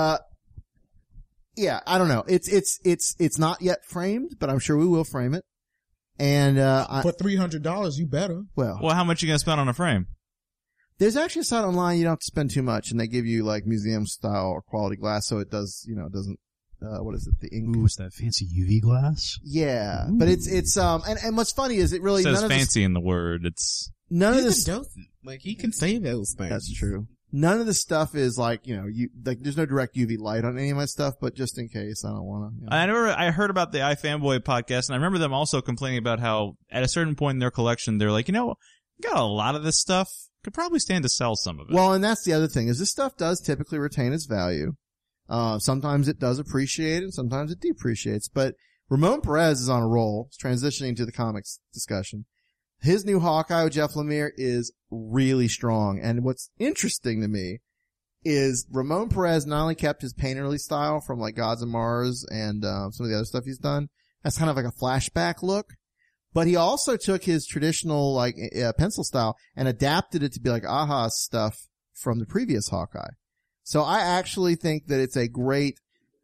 yeah, I don't know. It's not yet framed, but I'm sure we will frame it. And, For $300, you better. Well, how much you gonna spend on a frame? There's actually a site online you don't have to spend too much, and they give you like museum style or quality glass, so it does, it doesn't, what is it, the ink? Ooh, is that fancy UV glass? Yeah, but it's, and what's funny is it really, It says none of fancy in the word. It's none of He's this, a docent. Like, he can say those things. that's true. None of the stuff is like, there's no direct UV light on any of my stuff, but just in case, I don't want to. I heard about the iFanboy podcast, and I remember them also complaining about how at a certain point in their collection, they're like, we got a lot of this stuff. Could probably stand to sell some of it. Well, and that's the other thing is this stuff does typically retain its value. Sometimes it does appreciate and sometimes it depreciates, but Ramon Perez is on a roll. He's transitioning to the comics discussion. His new Hawkeye with Jeff Lemire is really strong. And what's interesting to me is Ramon Perez not only kept his painterly style from like Gods of Mars and some of the other stuff he's done. That's kind of like a flashback look. But he also took his traditional like pencil style and adapted it to be like Aha stuff from the previous Hawkeye. So I actually think that it's a great,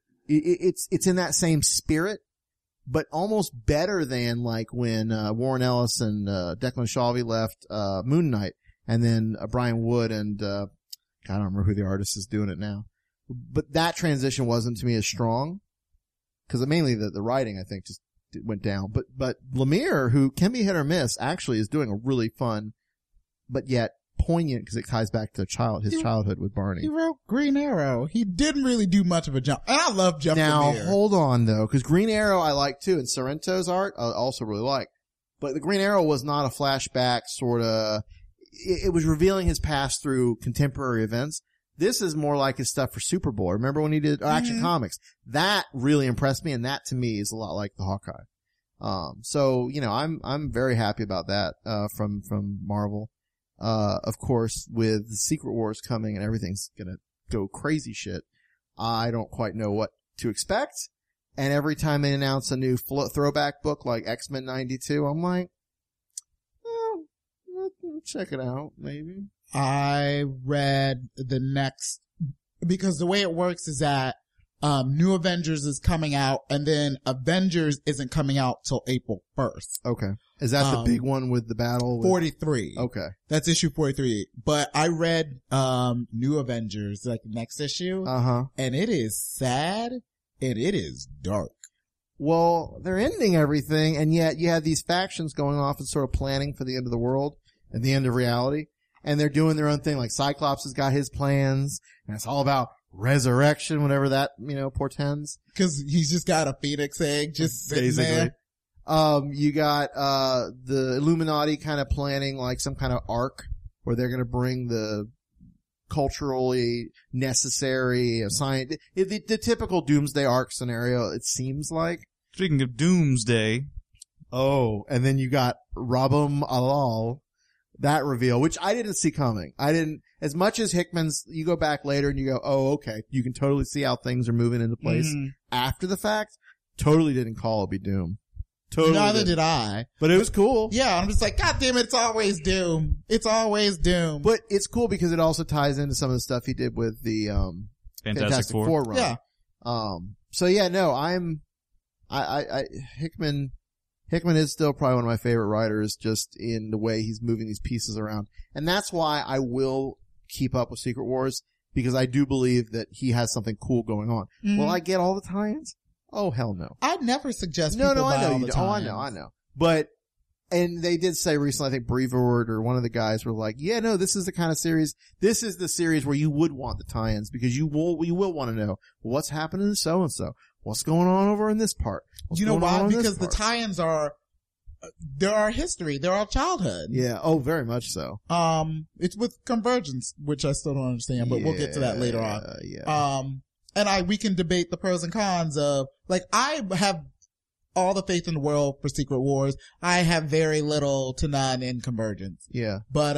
it's in that same spirit, but almost better than like when Warren Ellis and Declan Shalvey left Moon Knight, and then Brian Wood and I don't remember who the artist is doing it now. But that transition wasn't to me as strong because mainly the writing I think just went down. But Lemire, who can be hit or miss, actually is doing a really fun, but yet poignant because it ties back to his childhood with Barney. He wrote Green Arrow. He didn't really do much of a jump. And I love Jeff Now, Lemire. hold on though, because Green Arrow I like too, and Sorrento's art I also really like. But the Green Arrow was not a flashback sort of, it was revealing his past through contemporary events. This is more like his stuff for Superboy. Remember when he did Action Comics? That really impressed me, and that to me is a lot like the Hawkeye. So, I'm very happy about that, from Marvel. Of course, with the Secret Wars coming and everything's gonna go crazy shit, I don't quite know what to expect. And every time they announce a new throwback book like X-Men 92, I'm like, check it out, maybe. I read the next, because the way it works is that New Avengers is coming out, and then Avengers isn't coming out till April 1st. Okay. Is that the big one with the battle? 43. Okay. That's issue 43. But I read New Avengers, like the next issue, and it is sad and it is dark. Well, they're ending everything, and yet you have these factions going off and sort of planning for the end of the world and the end of reality. And they're doing their own thing. Like Cyclops has got his plans, and it's all about resurrection, whatever that, portends. Cause he's just got a Phoenix egg just sitting there. You got, the Illuminati kind of planning like some kind of arc where they're going to bring the culturally necessary science, the typical doomsday arc scenario, it seems like. Speaking of doomsday. Oh, and then you got Rabam Alal. That reveal, which I didn't see coming. As much as Hickman's, you go back later and you go, oh, okay, you can totally see how things are moving into place after the fact. Totally didn't call it be Doom. Totally. Neither did I. But it was cool. Yeah, I'm just like, God damn it, it's always Doom. It's always Doom. But it's cool because it also ties into some of the stuff he did with the, Fantastic Four run. Yeah. So yeah, no, Hickman is still probably one of my favorite writers just in the way he's moving these pieces around. And that's why I will keep up with Secret Wars. because I do believe that he has something cool going on. Mhm. Will I get all the tie-ins? Oh, hell no. I'd never suggest No, people I buy know all you the don't. Oh, I tie-ins. know. But, and they did say recently, I think Brevoort or one of the guys were like, yeah, no, this is the kind of series, this is the series where you would want the tie-ins because you will want to know what's happening to so-and-so. What's going on over in this part? What's You know going on why? in this Because the part? tie-ins are, they're our history. They're our childhood. Yeah. Oh, very much so. It's with Convergence, which I still don't understand, but we'll get to that later on. Yeah. And we can debate the pros and cons of, like, I have all the faith in the world for Secret Wars. I have very little to none in Convergence. Yeah. But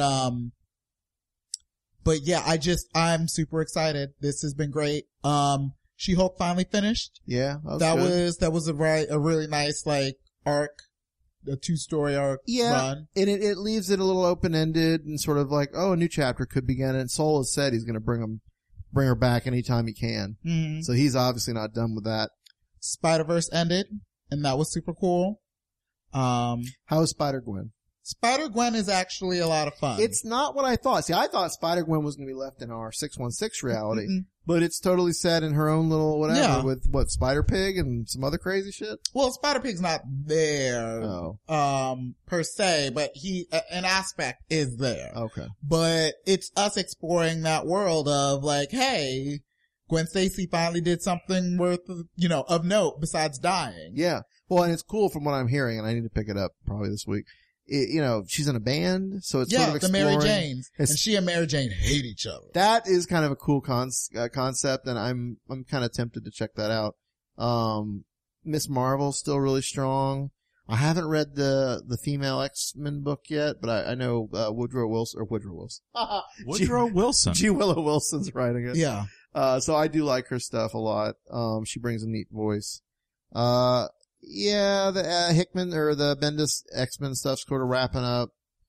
yeah, I'm super excited. This has been great. She-Hulk finally finished. Yeah. That good. was a really nice, like, arc, a 2-story arc run. And it leaves it a little open-ended and sort of like, oh, a new chapter could begin. And Soul has said he's going to bring her back anytime he can. Mm-hmm. So he's obviously not done with that. Spider-Verse ended, and that was super cool. How is Spider-Gwen? Spider-Gwen is actually a lot of fun. It's not what I thought. See, I thought Spider-Gwen was going to be left in our 616 reality, Mm-mm. but it's totally set in her own little whatever Yeah. with what, Spider-Pig and some other crazy shit? Well, Spider-Pig's not there, per se, but an aspect is there. Okay. But it's us exploring that world of like, hey, Gwen Stacy finally did something worth, of note besides dying. Yeah. Well, and it's cool from what I'm hearing, and I need to pick it up probably this week. She's in a band, so it's sort of the exploring. Mary Janes. It's- And she and Mary Jane hate each other. That is kind of a cool concept, and I'm kind of tempted to check that out. Miss Marvel's still really strong. I haven't read the female X-Men book yet, but I know, Woodrow Wilson. Woodrow Wilson. G. Willow Wilson's writing it. Yeah. So I do like her stuff a lot. She brings a neat voice. The Hickman or the Bendis X-Men stuff's sort of wrapping up.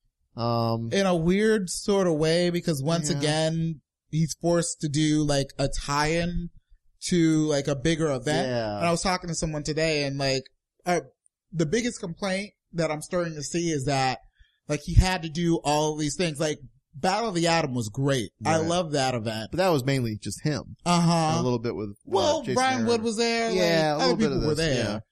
In a weird sort of way, because once again, he's forced to do like a tie-in to like a bigger event. Yeah. And I was talking to someone today and like, the biggest complaint that I'm starting to see is that like he had to do all of these things. Like Battle of the Atom was great. I Right. love that event. But that was mainly just him. Uh-huh. And a little bit with, Jason Brian Aaron. Wood was there. Yeah, like, a little other bit people of were this, there.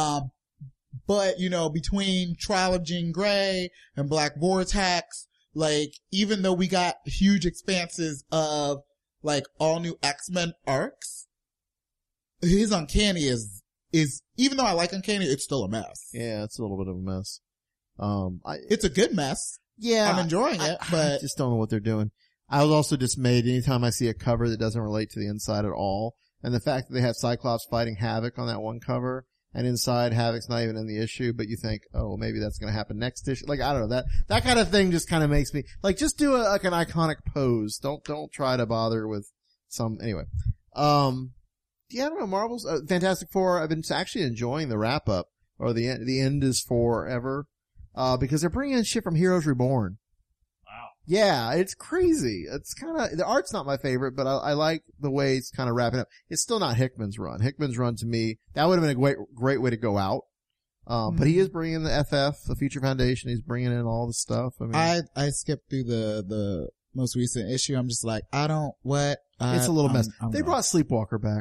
But between Trial of Jean Grey and Black Vortex, like, even though we got huge expanses of, like, all new X-Men arcs, his Uncanny is, even though I like Uncanny, it's still a mess. Yeah, it's a little bit of a mess. It's a good mess. Yeah. I'm enjoying it, I but just don't know what they're doing. I was also dismayed anytime I see a cover that doesn't relate to the inside at all. And the fact that they have Cyclops fighting Havoc on that one cover, and inside Havoc's not even in the issue, but you think, oh, maybe that's going to happen next issue. Like, I don't know, that kind of thing just kind of makes me, like, just do an iconic pose. Don't try to bother with anyway. I don't know, Marvel's, Fantastic Four, I've been actually enjoying the wrap up, or the end is forever, because they're bringing in shit from Heroes Reborn. Yeah, it's crazy. It's the art's not my favorite, but I like the way it's kind of wrapping up. It's still not Hickman's run. Hickman's run to me, that would have been a great way to go out. But he is bringing the FF, the Future Foundation. He's bringing in all the stuff. I mean, I skipped through the most recent issue. I'm just like, it's a little mess. They brought Sleepwalker back.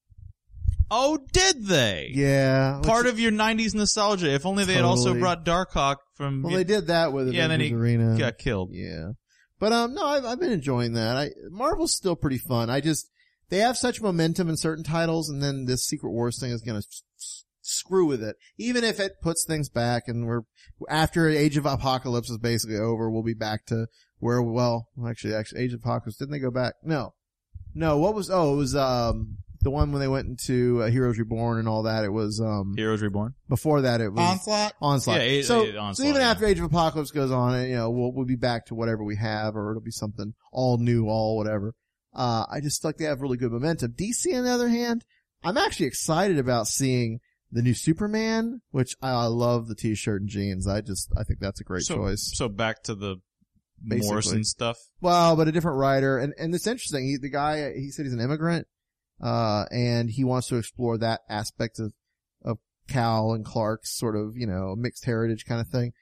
Oh, did they? Yeah. Part of your 90s nostalgia. If only they had also Totally. brought Darkhawk from... Well, they did that with Yeah, and then Avengers he Arena. got killed. Yeah. But, no, I've been enjoying that. Marvel's still pretty fun. They have such momentum in certain titles, and then this Secret Wars thing is gonna screw with it. Even if it puts things back, and after Age of Apocalypse is basically over, we'll be back to where, actually, Age of Apocalypse, didn't they go back? No, it was, the one when they went into Heroes Reborn and all that. It was, Heroes Reborn? before that it was Onslaught. Yeah, so Onslaught, even yeah. after Age of Apocalypse goes on, we'll be back to whatever we have, or it'll be something all new, all whatever. I just feel like they have really good momentum. DC, on the other hand, I'm actually excited about seeing the new Superman, which I love the t-shirt and jeans. I think that's a great choice. So back to the Basically. Morrison stuff? Well, but a different writer. And it's interesting. The guy, he said he's an immigrant, and he wants to explore that aspect of Cal and Clark's sort of, mixed heritage kind of thing.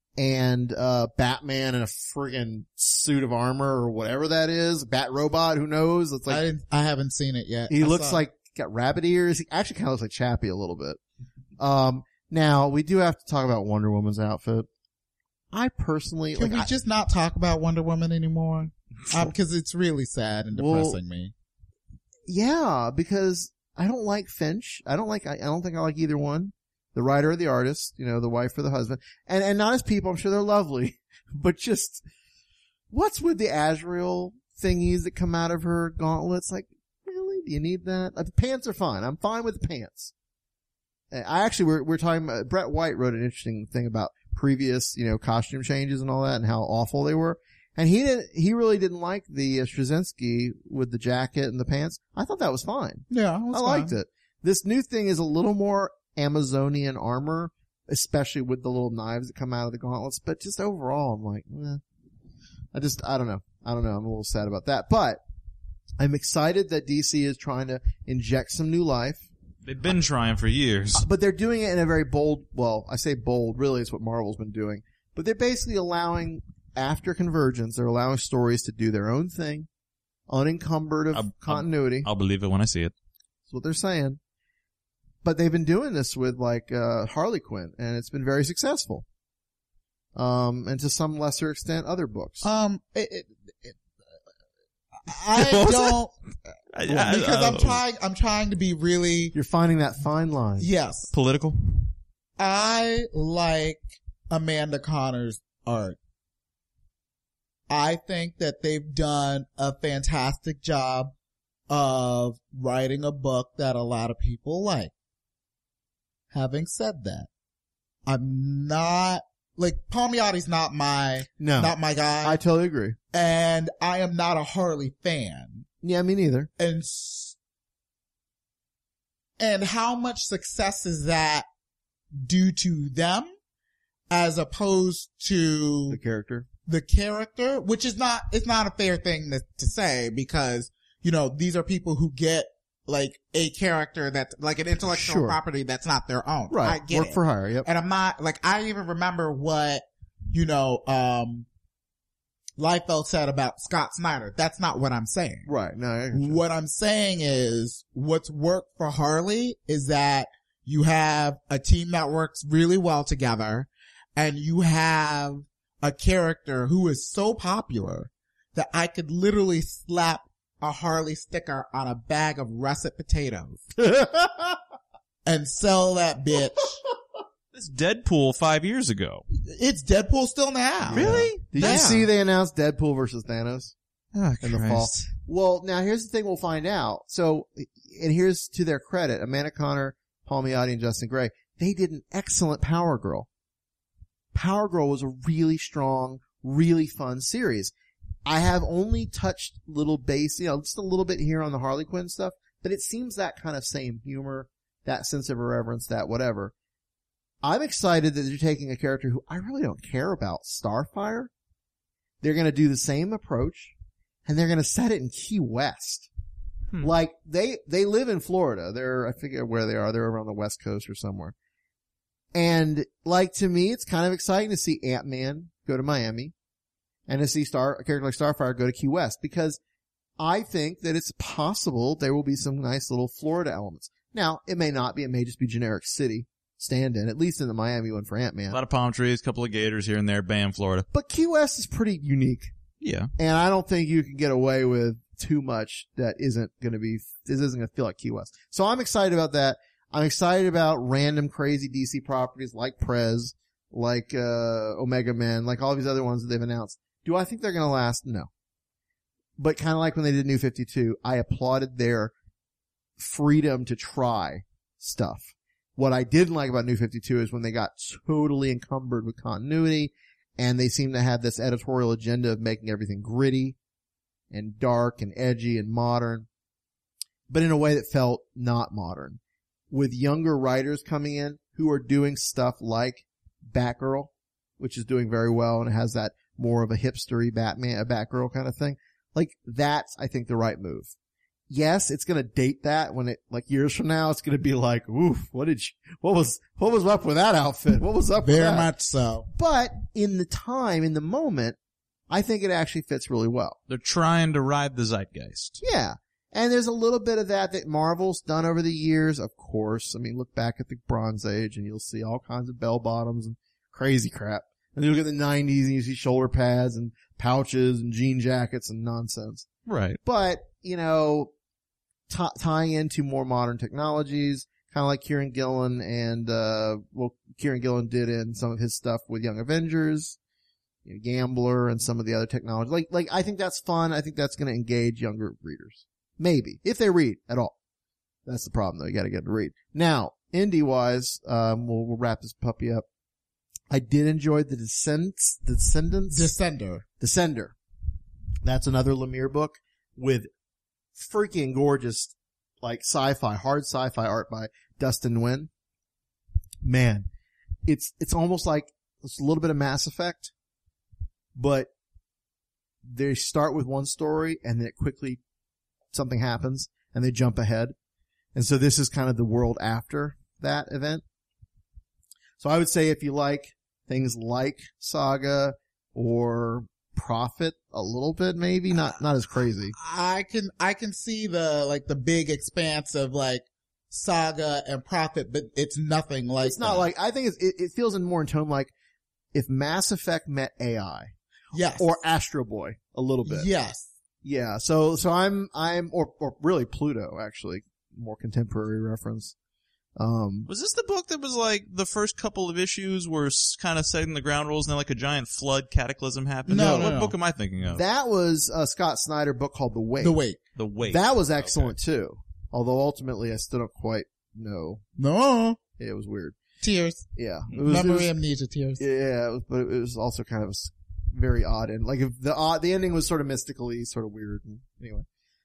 and Batman in a friggin' suit of armor or whatever that is, Bat Robot, who knows? It's like I haven't seen it yet. he looks like got rabbit ears. He actually kind of looks like Chappie a little bit. Now we do have to talk about Wonder Woman's outfit. I personally Can we just not talk about Wonder Woman anymore? Because it's really sad and depressing me. Yeah, because I don't like Finch. I don't think I like either one. The writer or the artist, you know, the wife or the husband. And not as people, I'm sure they're lovely. But just, what's with the Azrael thingies that come out of her gauntlets? Like, really? Do you need that? The pants are fine. I'm fine with the pants. I actually, we're talking about, Brett White wrote an interesting thing about previous, you know, costume changes and all that and how awful they were. And he really didn't like the Straczynski with the jacket and the pants. I thought that was fine. Yeah, I liked it. This new thing is a little more Amazonian armor, especially with the little knives that come out of the gauntlets. But just overall, I'm like, I don't know. I'm a little sad about that. But I'm excited that DC is trying to inject some new life. They've been trying for years. But they're doing it in a very bold, well, I say bold, really it's what Marvel's been doing. But they're basically allowing, after Convergence, they're allowing stories to do their own thing, unencumbered of continuity. I'll believe it when I see it. That's what they're saying. But they've been doing this with like Harley Quinn, and it's been very successful. And to some lesser extent, other books. I don't because I'm trying to be really. You're finding that fine line. Yes, Political. I like Amanda Connor's art. I think that they've done a fantastic job of writing a book that a lot of people like. Having said that, I'm not, like, Palmiotti's not my guy. I totally agree. And I am not a Harley fan. Yeah, me neither. And how much success is that due to them as opposed to the character, which is not, it's not a fair thing to say because, you know, these are people who get like a character that's like an intellectual property that's not their own. Right. I get Work it. for hire. Yep. And I'm not, like, I even remember what, you know, Liefeld said about Scott Snyder. That's not what I'm saying. Right. No, what I'm saying is what's worked for Harley is that you have a team that works really well together and you have a character who is so popular that I could literally slap a Harley sticker on a bag of russet potatoes and sell that bitch. This Deadpool 5 years ago. It's Deadpool still now. Really? Did you see they announced Deadpool versus Thanos in the fall? Well, now here's the thing we'll find out. So, and here's to their credit, Amanda Connor, Palmiotti, and Justin Gray, they did an excellent Power Girl. Power Girl was a really strong, really fun series. I have only touched little base, you know, just a little bit here on the Harley Quinn stuff, but it seems that kind of same humor, that sense of irreverence, that whatever. I'm excited that they're taking a character who I really don't care about, Starfire. They're going to do the same approach, and they're going to set it in Key West. Like, they live in Florida. I forget where they are. They're over on the West Coast or somewhere. And, like, to me, it's kind of exciting to see Ant-Man go to Miami. And to see a character like Starfire go to Key West, because I think that it's possible there will be some nice little Florida elements. Now, it may not be, it may just be generic city stand-in, at least in the Miami one for Ant-Man. A lot of palm trees, a couple of gators here and there, bam, Florida. But Key West is pretty unique. Yeah. And I don't think you can get away with too much that isn't going to feel like Key West. So I'm excited about that. I'm excited about random crazy DC properties like Prez, like, Omega Men, like all these other ones that they've announced. Do I think they're going to last? No. But kind of like when they did New 52, I applauded their freedom to try stuff. What I didn't like about New 52 is when they got totally encumbered with continuity and they seem to have this editorial agenda of making everything gritty and dark and edgy and modern, but in a way that felt not modern. With younger writers coming in who are doing stuff like Batgirl, which is doing very well and it has that more of a hipstery Batgirl kind of thing. Like, that's, I think, the right move. yes, it's going to date that when it, like years from now, it's going to be like, oof, what was up with that outfit? What was up with Very that? much so. But in the moment, I think it actually fits really well. They're trying to ride the zeitgeist. Yeah. And there's a little bit of that Marvel's done over the years, of course. I mean, look back at the Bronze Age and you'll see all kinds of bell bottoms and crazy crap. And you look at the 90s and you see shoulder pads and pouches and jean jackets and nonsense. Right. But, you know, tying into more modern technologies, kind of like Kieran Gillen and, Kieran Gillen did in some of his stuff with Young Avengers, you know, Gambler and some of the other technology. Like, I think that's fun. I think that's going to engage younger readers. Maybe. If they read at all. That's the problem though. You got to get to read. Now, indie wise, we'll wrap this puppy up. I did enjoy the Descender. That's another Lemire book with freaking gorgeous, like hard sci-fi art by Dustin Nguyen. Man, it's almost like it's a little bit of Mass Effect, but they start with one story and then it quickly something happens and they jump ahead. And so this is kind of the world after that event. So I would say if you like things like Saga or Prophet a little bit, maybe not as crazy. I can see the big expanse of like Saga and Prophet, but it's nothing like It's not that. like, I think it feels more in tone like if Mass Effect met AI. Yes. Or Astro Boy a little bit. Yes. Yeah. So I'm, or really Pluto actually, more contemporary reference. Was this the book that was like the first couple of issues were kind of setting the ground rules and then like a giant flood cataclysm happened? No, What no. book am I thinking of? That was a Scott Snyder book called The Wake. The Wake. The Wake. That was excellent too. Although ultimately I still don't quite know. No. It was weird. Tears. Yeah. Memory amnesia tears. Yeah, but it was also kind of very odd. And like if the ending was sort of mystically sort of weird. Anyway.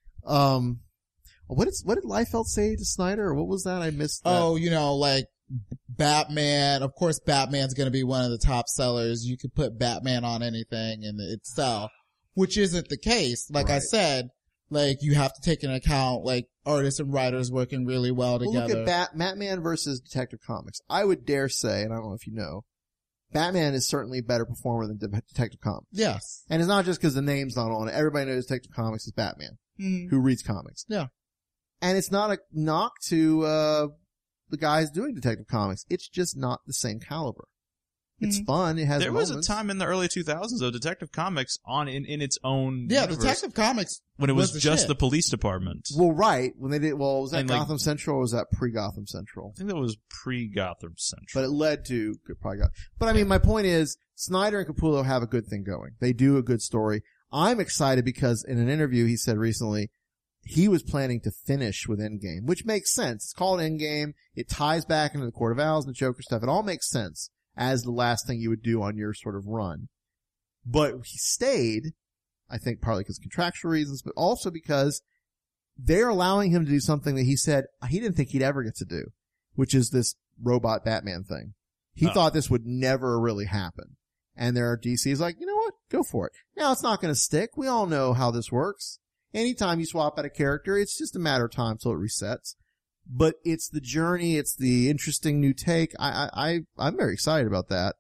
What did Liefeld say to Snyder? Or what was that? I missed that. Oh, you know, like Batman. Of course, Batman's going to be one of the top sellers. You could put Batman on anything and it'd sell, which isn't the case. Like I said, like you have to take into account like artists and writers working really well together. Look at Batman versus Detective Comics. I would dare say, and I don't know if you know, Batman is certainly a better performer than Detective Comics. Yes. And it's not just because the name's not on it. Everybody knows Detective Comics is Batman, who reads comics. Yeah. And it's not a knock to the guys doing Detective Comics. It's just not the same caliber. It's fun. It has There was moments. a time in the early 2000s though, Detective Comics in its own Yeah, universe, Detective Comics. when it was the just shit. the police department. Well, right. When they did, was that And, like, Gotham Central or was that pre-Gotham Central? I think that was pre-Gotham Central. But it led to probably Gotham. But I mean, my point is, Snyder and Capullo have a good thing going. They do a good story. I'm excited because in an interview he said recently, he was planning to finish with Endgame, which makes sense. It's called Endgame. It ties back into the Court of Owls and the Joker stuff. It all makes sense as the last thing you would do on your sort of run. But he stayed, I think partly because of contractual reasons, but also because they're allowing him to do something that he said he didn't think he'd ever get to do, which is this robot Batman thing. He thought this would never really happen. And there are DC's like, you know what? Go for it. Now it's not going to stick. We all know how this works. Anytime you swap out a character, it's just a matter of time till it resets. But it's the journey, it's the interesting new take. I'm very excited about that.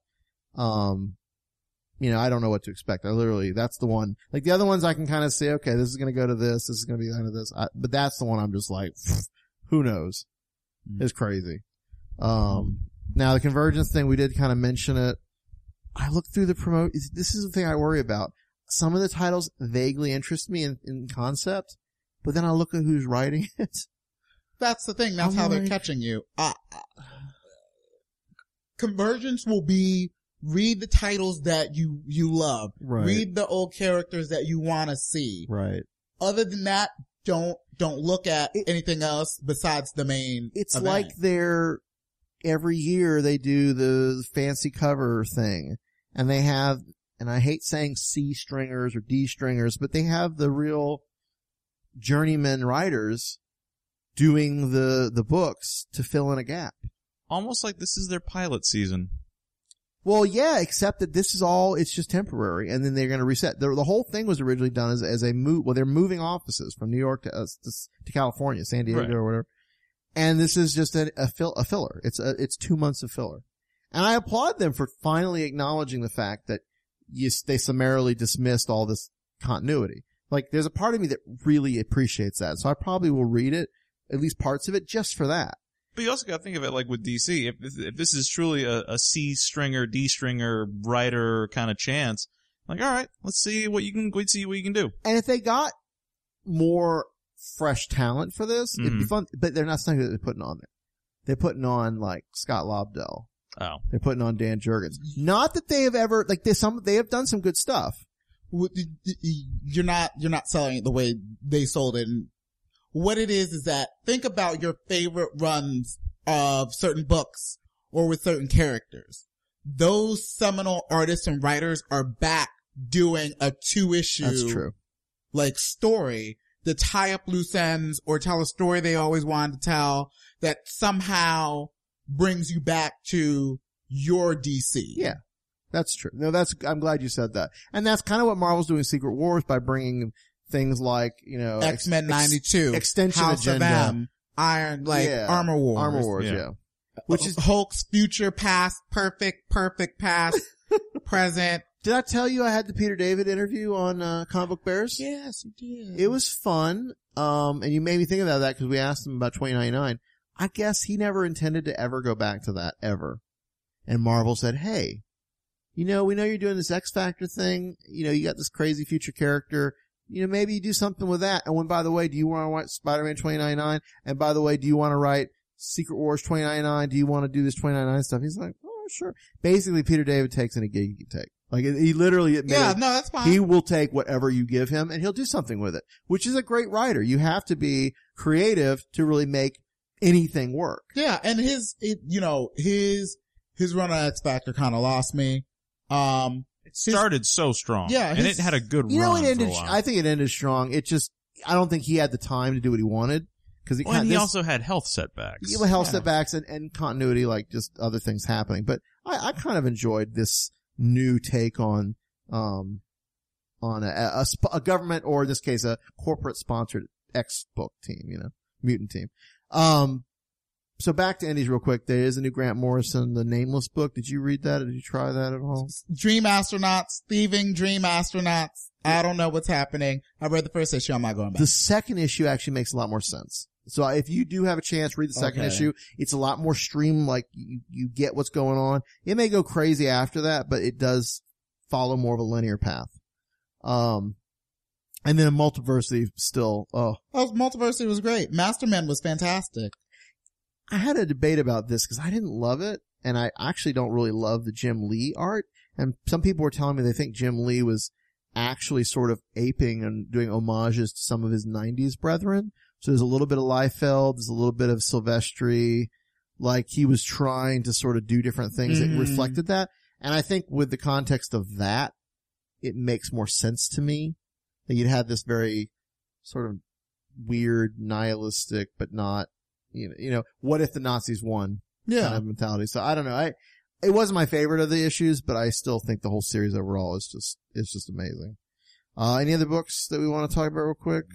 You know, I don't know what to expect. That's the one. Like the other ones I can kind of say, okay, this is going to go to this is going to be the end of this. But that's the one I'm just like, who knows? It's crazy. Now the Convergence thing, we did kind of mention it. I looked through the this is the thing I worry about. Some of the titles vaguely interest me in concept, but then I look at who's writing it. That's the thing. That's I'm how they're like- catching you. Convergence will be read the titles that you love. Right. Read the old characters that you want to see. Right. Other than that, don't look at anything else besides the main It's event. like every year they do the fancy cover thing, and they have, and I hate saying C stringers or D stringers, but they have the real journeyman writers doing the books to fill in a gap. Almost like this is their pilot season. Well, yeah, except that this is all, it's just temporary, and then they're going to reset. The whole thing was originally done as a move, well, they're moving offices from New York to California, San Diego Right. or whatever. And this is just a filler. It's 2 months of filler. And I applaud them for finally acknowledging the fact that they summarily dismissed all this continuity. Like, there's a part of me that really appreciates that. So I probably will read it, at least parts of it, just for that. But you also got to think of it like with DC. If this is truly a C stringer, D stringer writer kind of chance, like, all right, let's see what you can do. And if they got more fresh talent for this, it'd be fun. But they're not something that they're putting on there. They're putting on like Scott Lobdell. Oh, They're putting on Dan Jurgens. Not that they have ever like they have done some good stuff. You're not selling it the way they sold it. And what it is that think about your favorite runs of certain books or with certain characters. Those seminal artists and writers are back doing a 2-issue. That's true. Like story to tie up loose ends or tell a story they always wanted to tell that somehow brings you back to your DC. Yeah. That's true. No, I'm glad you said that. And that's kind of what Marvel's doing in Secret Wars by bringing things like, X-Men 92, Extension House Agenda, of M, Armor Wars. Yeah. Which is Hulk's future, past, perfect past, present. Did I tell you I had the Peter David interview on Comic Book Bears? Yes, you did. It was fun. And you made me think about that because we asked him about 2099. I guess he never intended to ever go back to that, ever. And Marvel said, hey, we know you're doing this X Factor thing. You got this crazy future character. Maybe you do something with that. And by the way, do you want to write Spider-Man 2099? And by the way, do you want to write Secret Wars 2099? Do you want to do this 2099 stuff? He's like, oh, sure. Basically, Peter David takes any gig he can take. Like, he literally admitted. Yeah, no, that's fine. He will take whatever you give him and he'll do something with it, which is a great writer. You have to be creative to really make anything work. Yeah, and his run on X Factor kind of lost me. it started so strong. Yeah, and it had a good run it ended, for a while. I think it ended strong. It just, I don't think he had the time to do what he wanted. Cause he also had health setbacks. Health setbacks and continuity, like just other things happening. But I kind of enjoyed this new take on a government, or in this case, a corporate sponsored X-book team, mutant team. So back to Indies real quick. There is a new Grant Morrison, The Nameless book. Did you read that or did you try that at all? Dream Astronauts, Thieving Dream Astronauts. I don't know what's happening. I read the first issue. I'm not going back. The second issue actually makes a lot more sense. So if you do have a chance, read the second issue. It's a lot more stream, like you get what's going on. It may go crazy after that, but it does follow more of a linear path. And then Multiversity still, Multiversity was great. Masterman was fantastic. I had a debate about this because I didn't love it, and I actually don't really love the Jim Lee art. And some people were telling me they think Jim Lee was actually sort of aping and doing homages to some of his 90s brethren. So there's a little bit of Liefeld, there's a little bit of Silvestri, like he was trying to sort of do different things that reflected that. And I think with the context of that, it makes more sense to me that you'd have this very sort of weird, nihilistic, but not, what if the Nazis won? Kind of mentality. So I don't know. It wasn't my favorite of the issues, but I still think the whole series overall is just amazing. Any other books that we want to talk about real quick?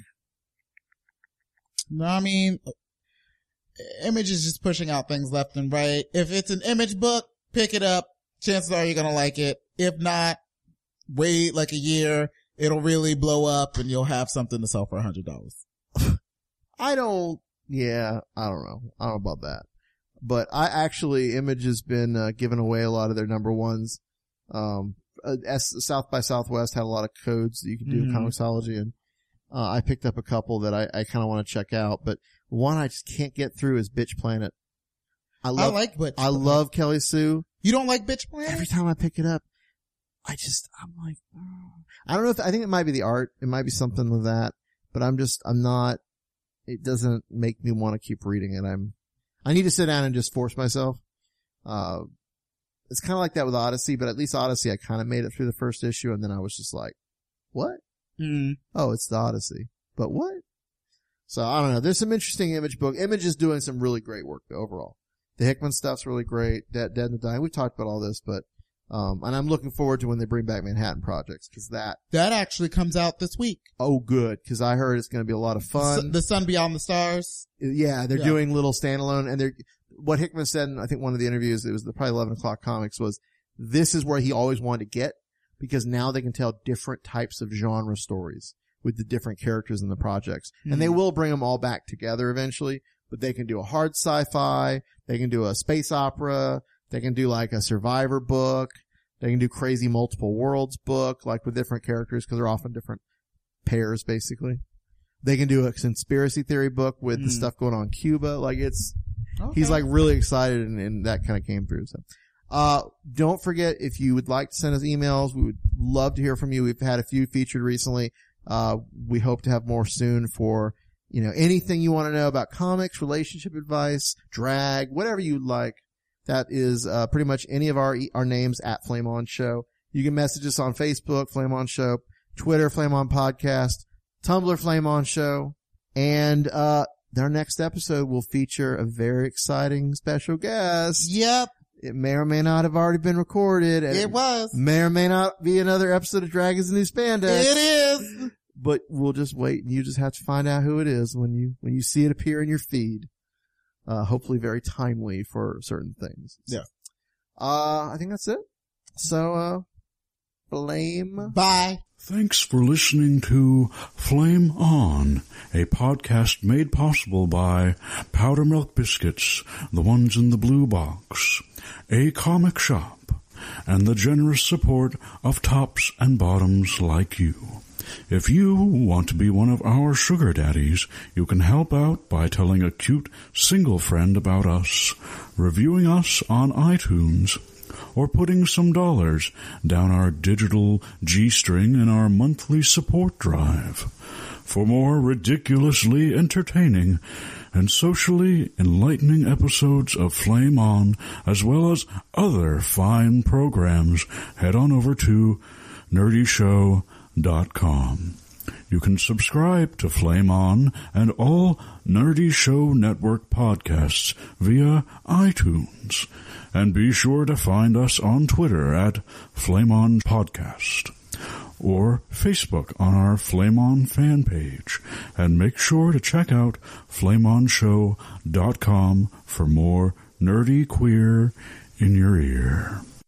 No, I mean, Image is just pushing out things left and right. If it's an Image book, pick it up. Chances are you're going to like it. If not, wait like a year. It'll really blow up and you'll have something to sell for $100. I don't know. I don't know about that. But Image has been giving away a lot of their number ones. South by Southwest had a lot of codes that you could do in Comixology, and I picked up a couple that I kind of want to check out, but one I just can't get through is Bitch Planet. I love Kelly Sue. You don't like Bitch Planet? Every time I pick it up, I'm like, I don't know I think it might be the art. It might be something with that, but it doesn't make me want to keep reading it. I need to sit down and just force myself. It's kind of like that with Odyssey, but at least Odyssey, I kind of made it through the first issue, and then I was just like, what? Oh, it's the Odyssey. But what? So I don't know. There's some interesting Image book. Image is doing some really great work overall. The Hickman stuff's really great. Dead and the Dying. We've talked about all this, but And I'm looking forward to when they bring back Manhattan Projects, because that actually comes out this week. Oh, good. Because I heard it's going to be a lot of fun. The Sun Beyond the Stars. Yeah, they're doing little standalone, and what Hickman said in I think one of the interviews, it was probably 11 o'clock comics, was this is where he always wanted to get, because now they can tell different types of genre stories with the different characters in the projects. And they will bring them all back together eventually, but they can do a hard sci-fi, they can do a space opera, they can do like a Survivor book, they can do crazy multiple worlds book, like with different characters, because they're often different pairs, basically. They can do a conspiracy theory book with the stuff going on in Cuba. Like he's like really excited, and that kind of came through. So, don't forget, if you would like to send us emails, we would love to hear from you. We've had a few featured recently. We hope to have more soon for, anything you want to know about comics, relationship advice, drag, whatever you'd like. That is, pretty much any of our names at Flame On Show. You can message us on Facebook, Flame On Show, Twitter, Flame On Podcast, Tumblr, Flame On Show, and, our next episode will feature a very exciting special guest. Yep. It may or may not have already been recorded. And it was. May or may not be another episode of Dragons and New Spandex. It is. But we'll just wait, and you just have to find out who it is when you see it appear in your feed. Hopefully very timely for certain things. Yeah. I think that's it. So, Flame. Bye. Thanks for listening to Flame On, a podcast made possible by Powder Milk Biscuits, the ones in the blue box, a comic shop, and the generous support of tops and bottoms like you. If you want to be one of our sugar daddies, you can help out by telling a cute single friend about us, reviewing us on iTunes, or putting some dollars down our digital G-string in our monthly support drive. For more ridiculously entertaining and socially enlightening episodes of Flame On, as well as other fine programs, head on over to nerdyshow.com. You can subscribe to Flame On and all Nerdy Show Network podcasts via iTunes. And be sure to find us on Twitter at Flame On Podcast, or Facebook on our Flame On fan page. And make sure to check out flameonshow.com for more nerdy queer in your ear.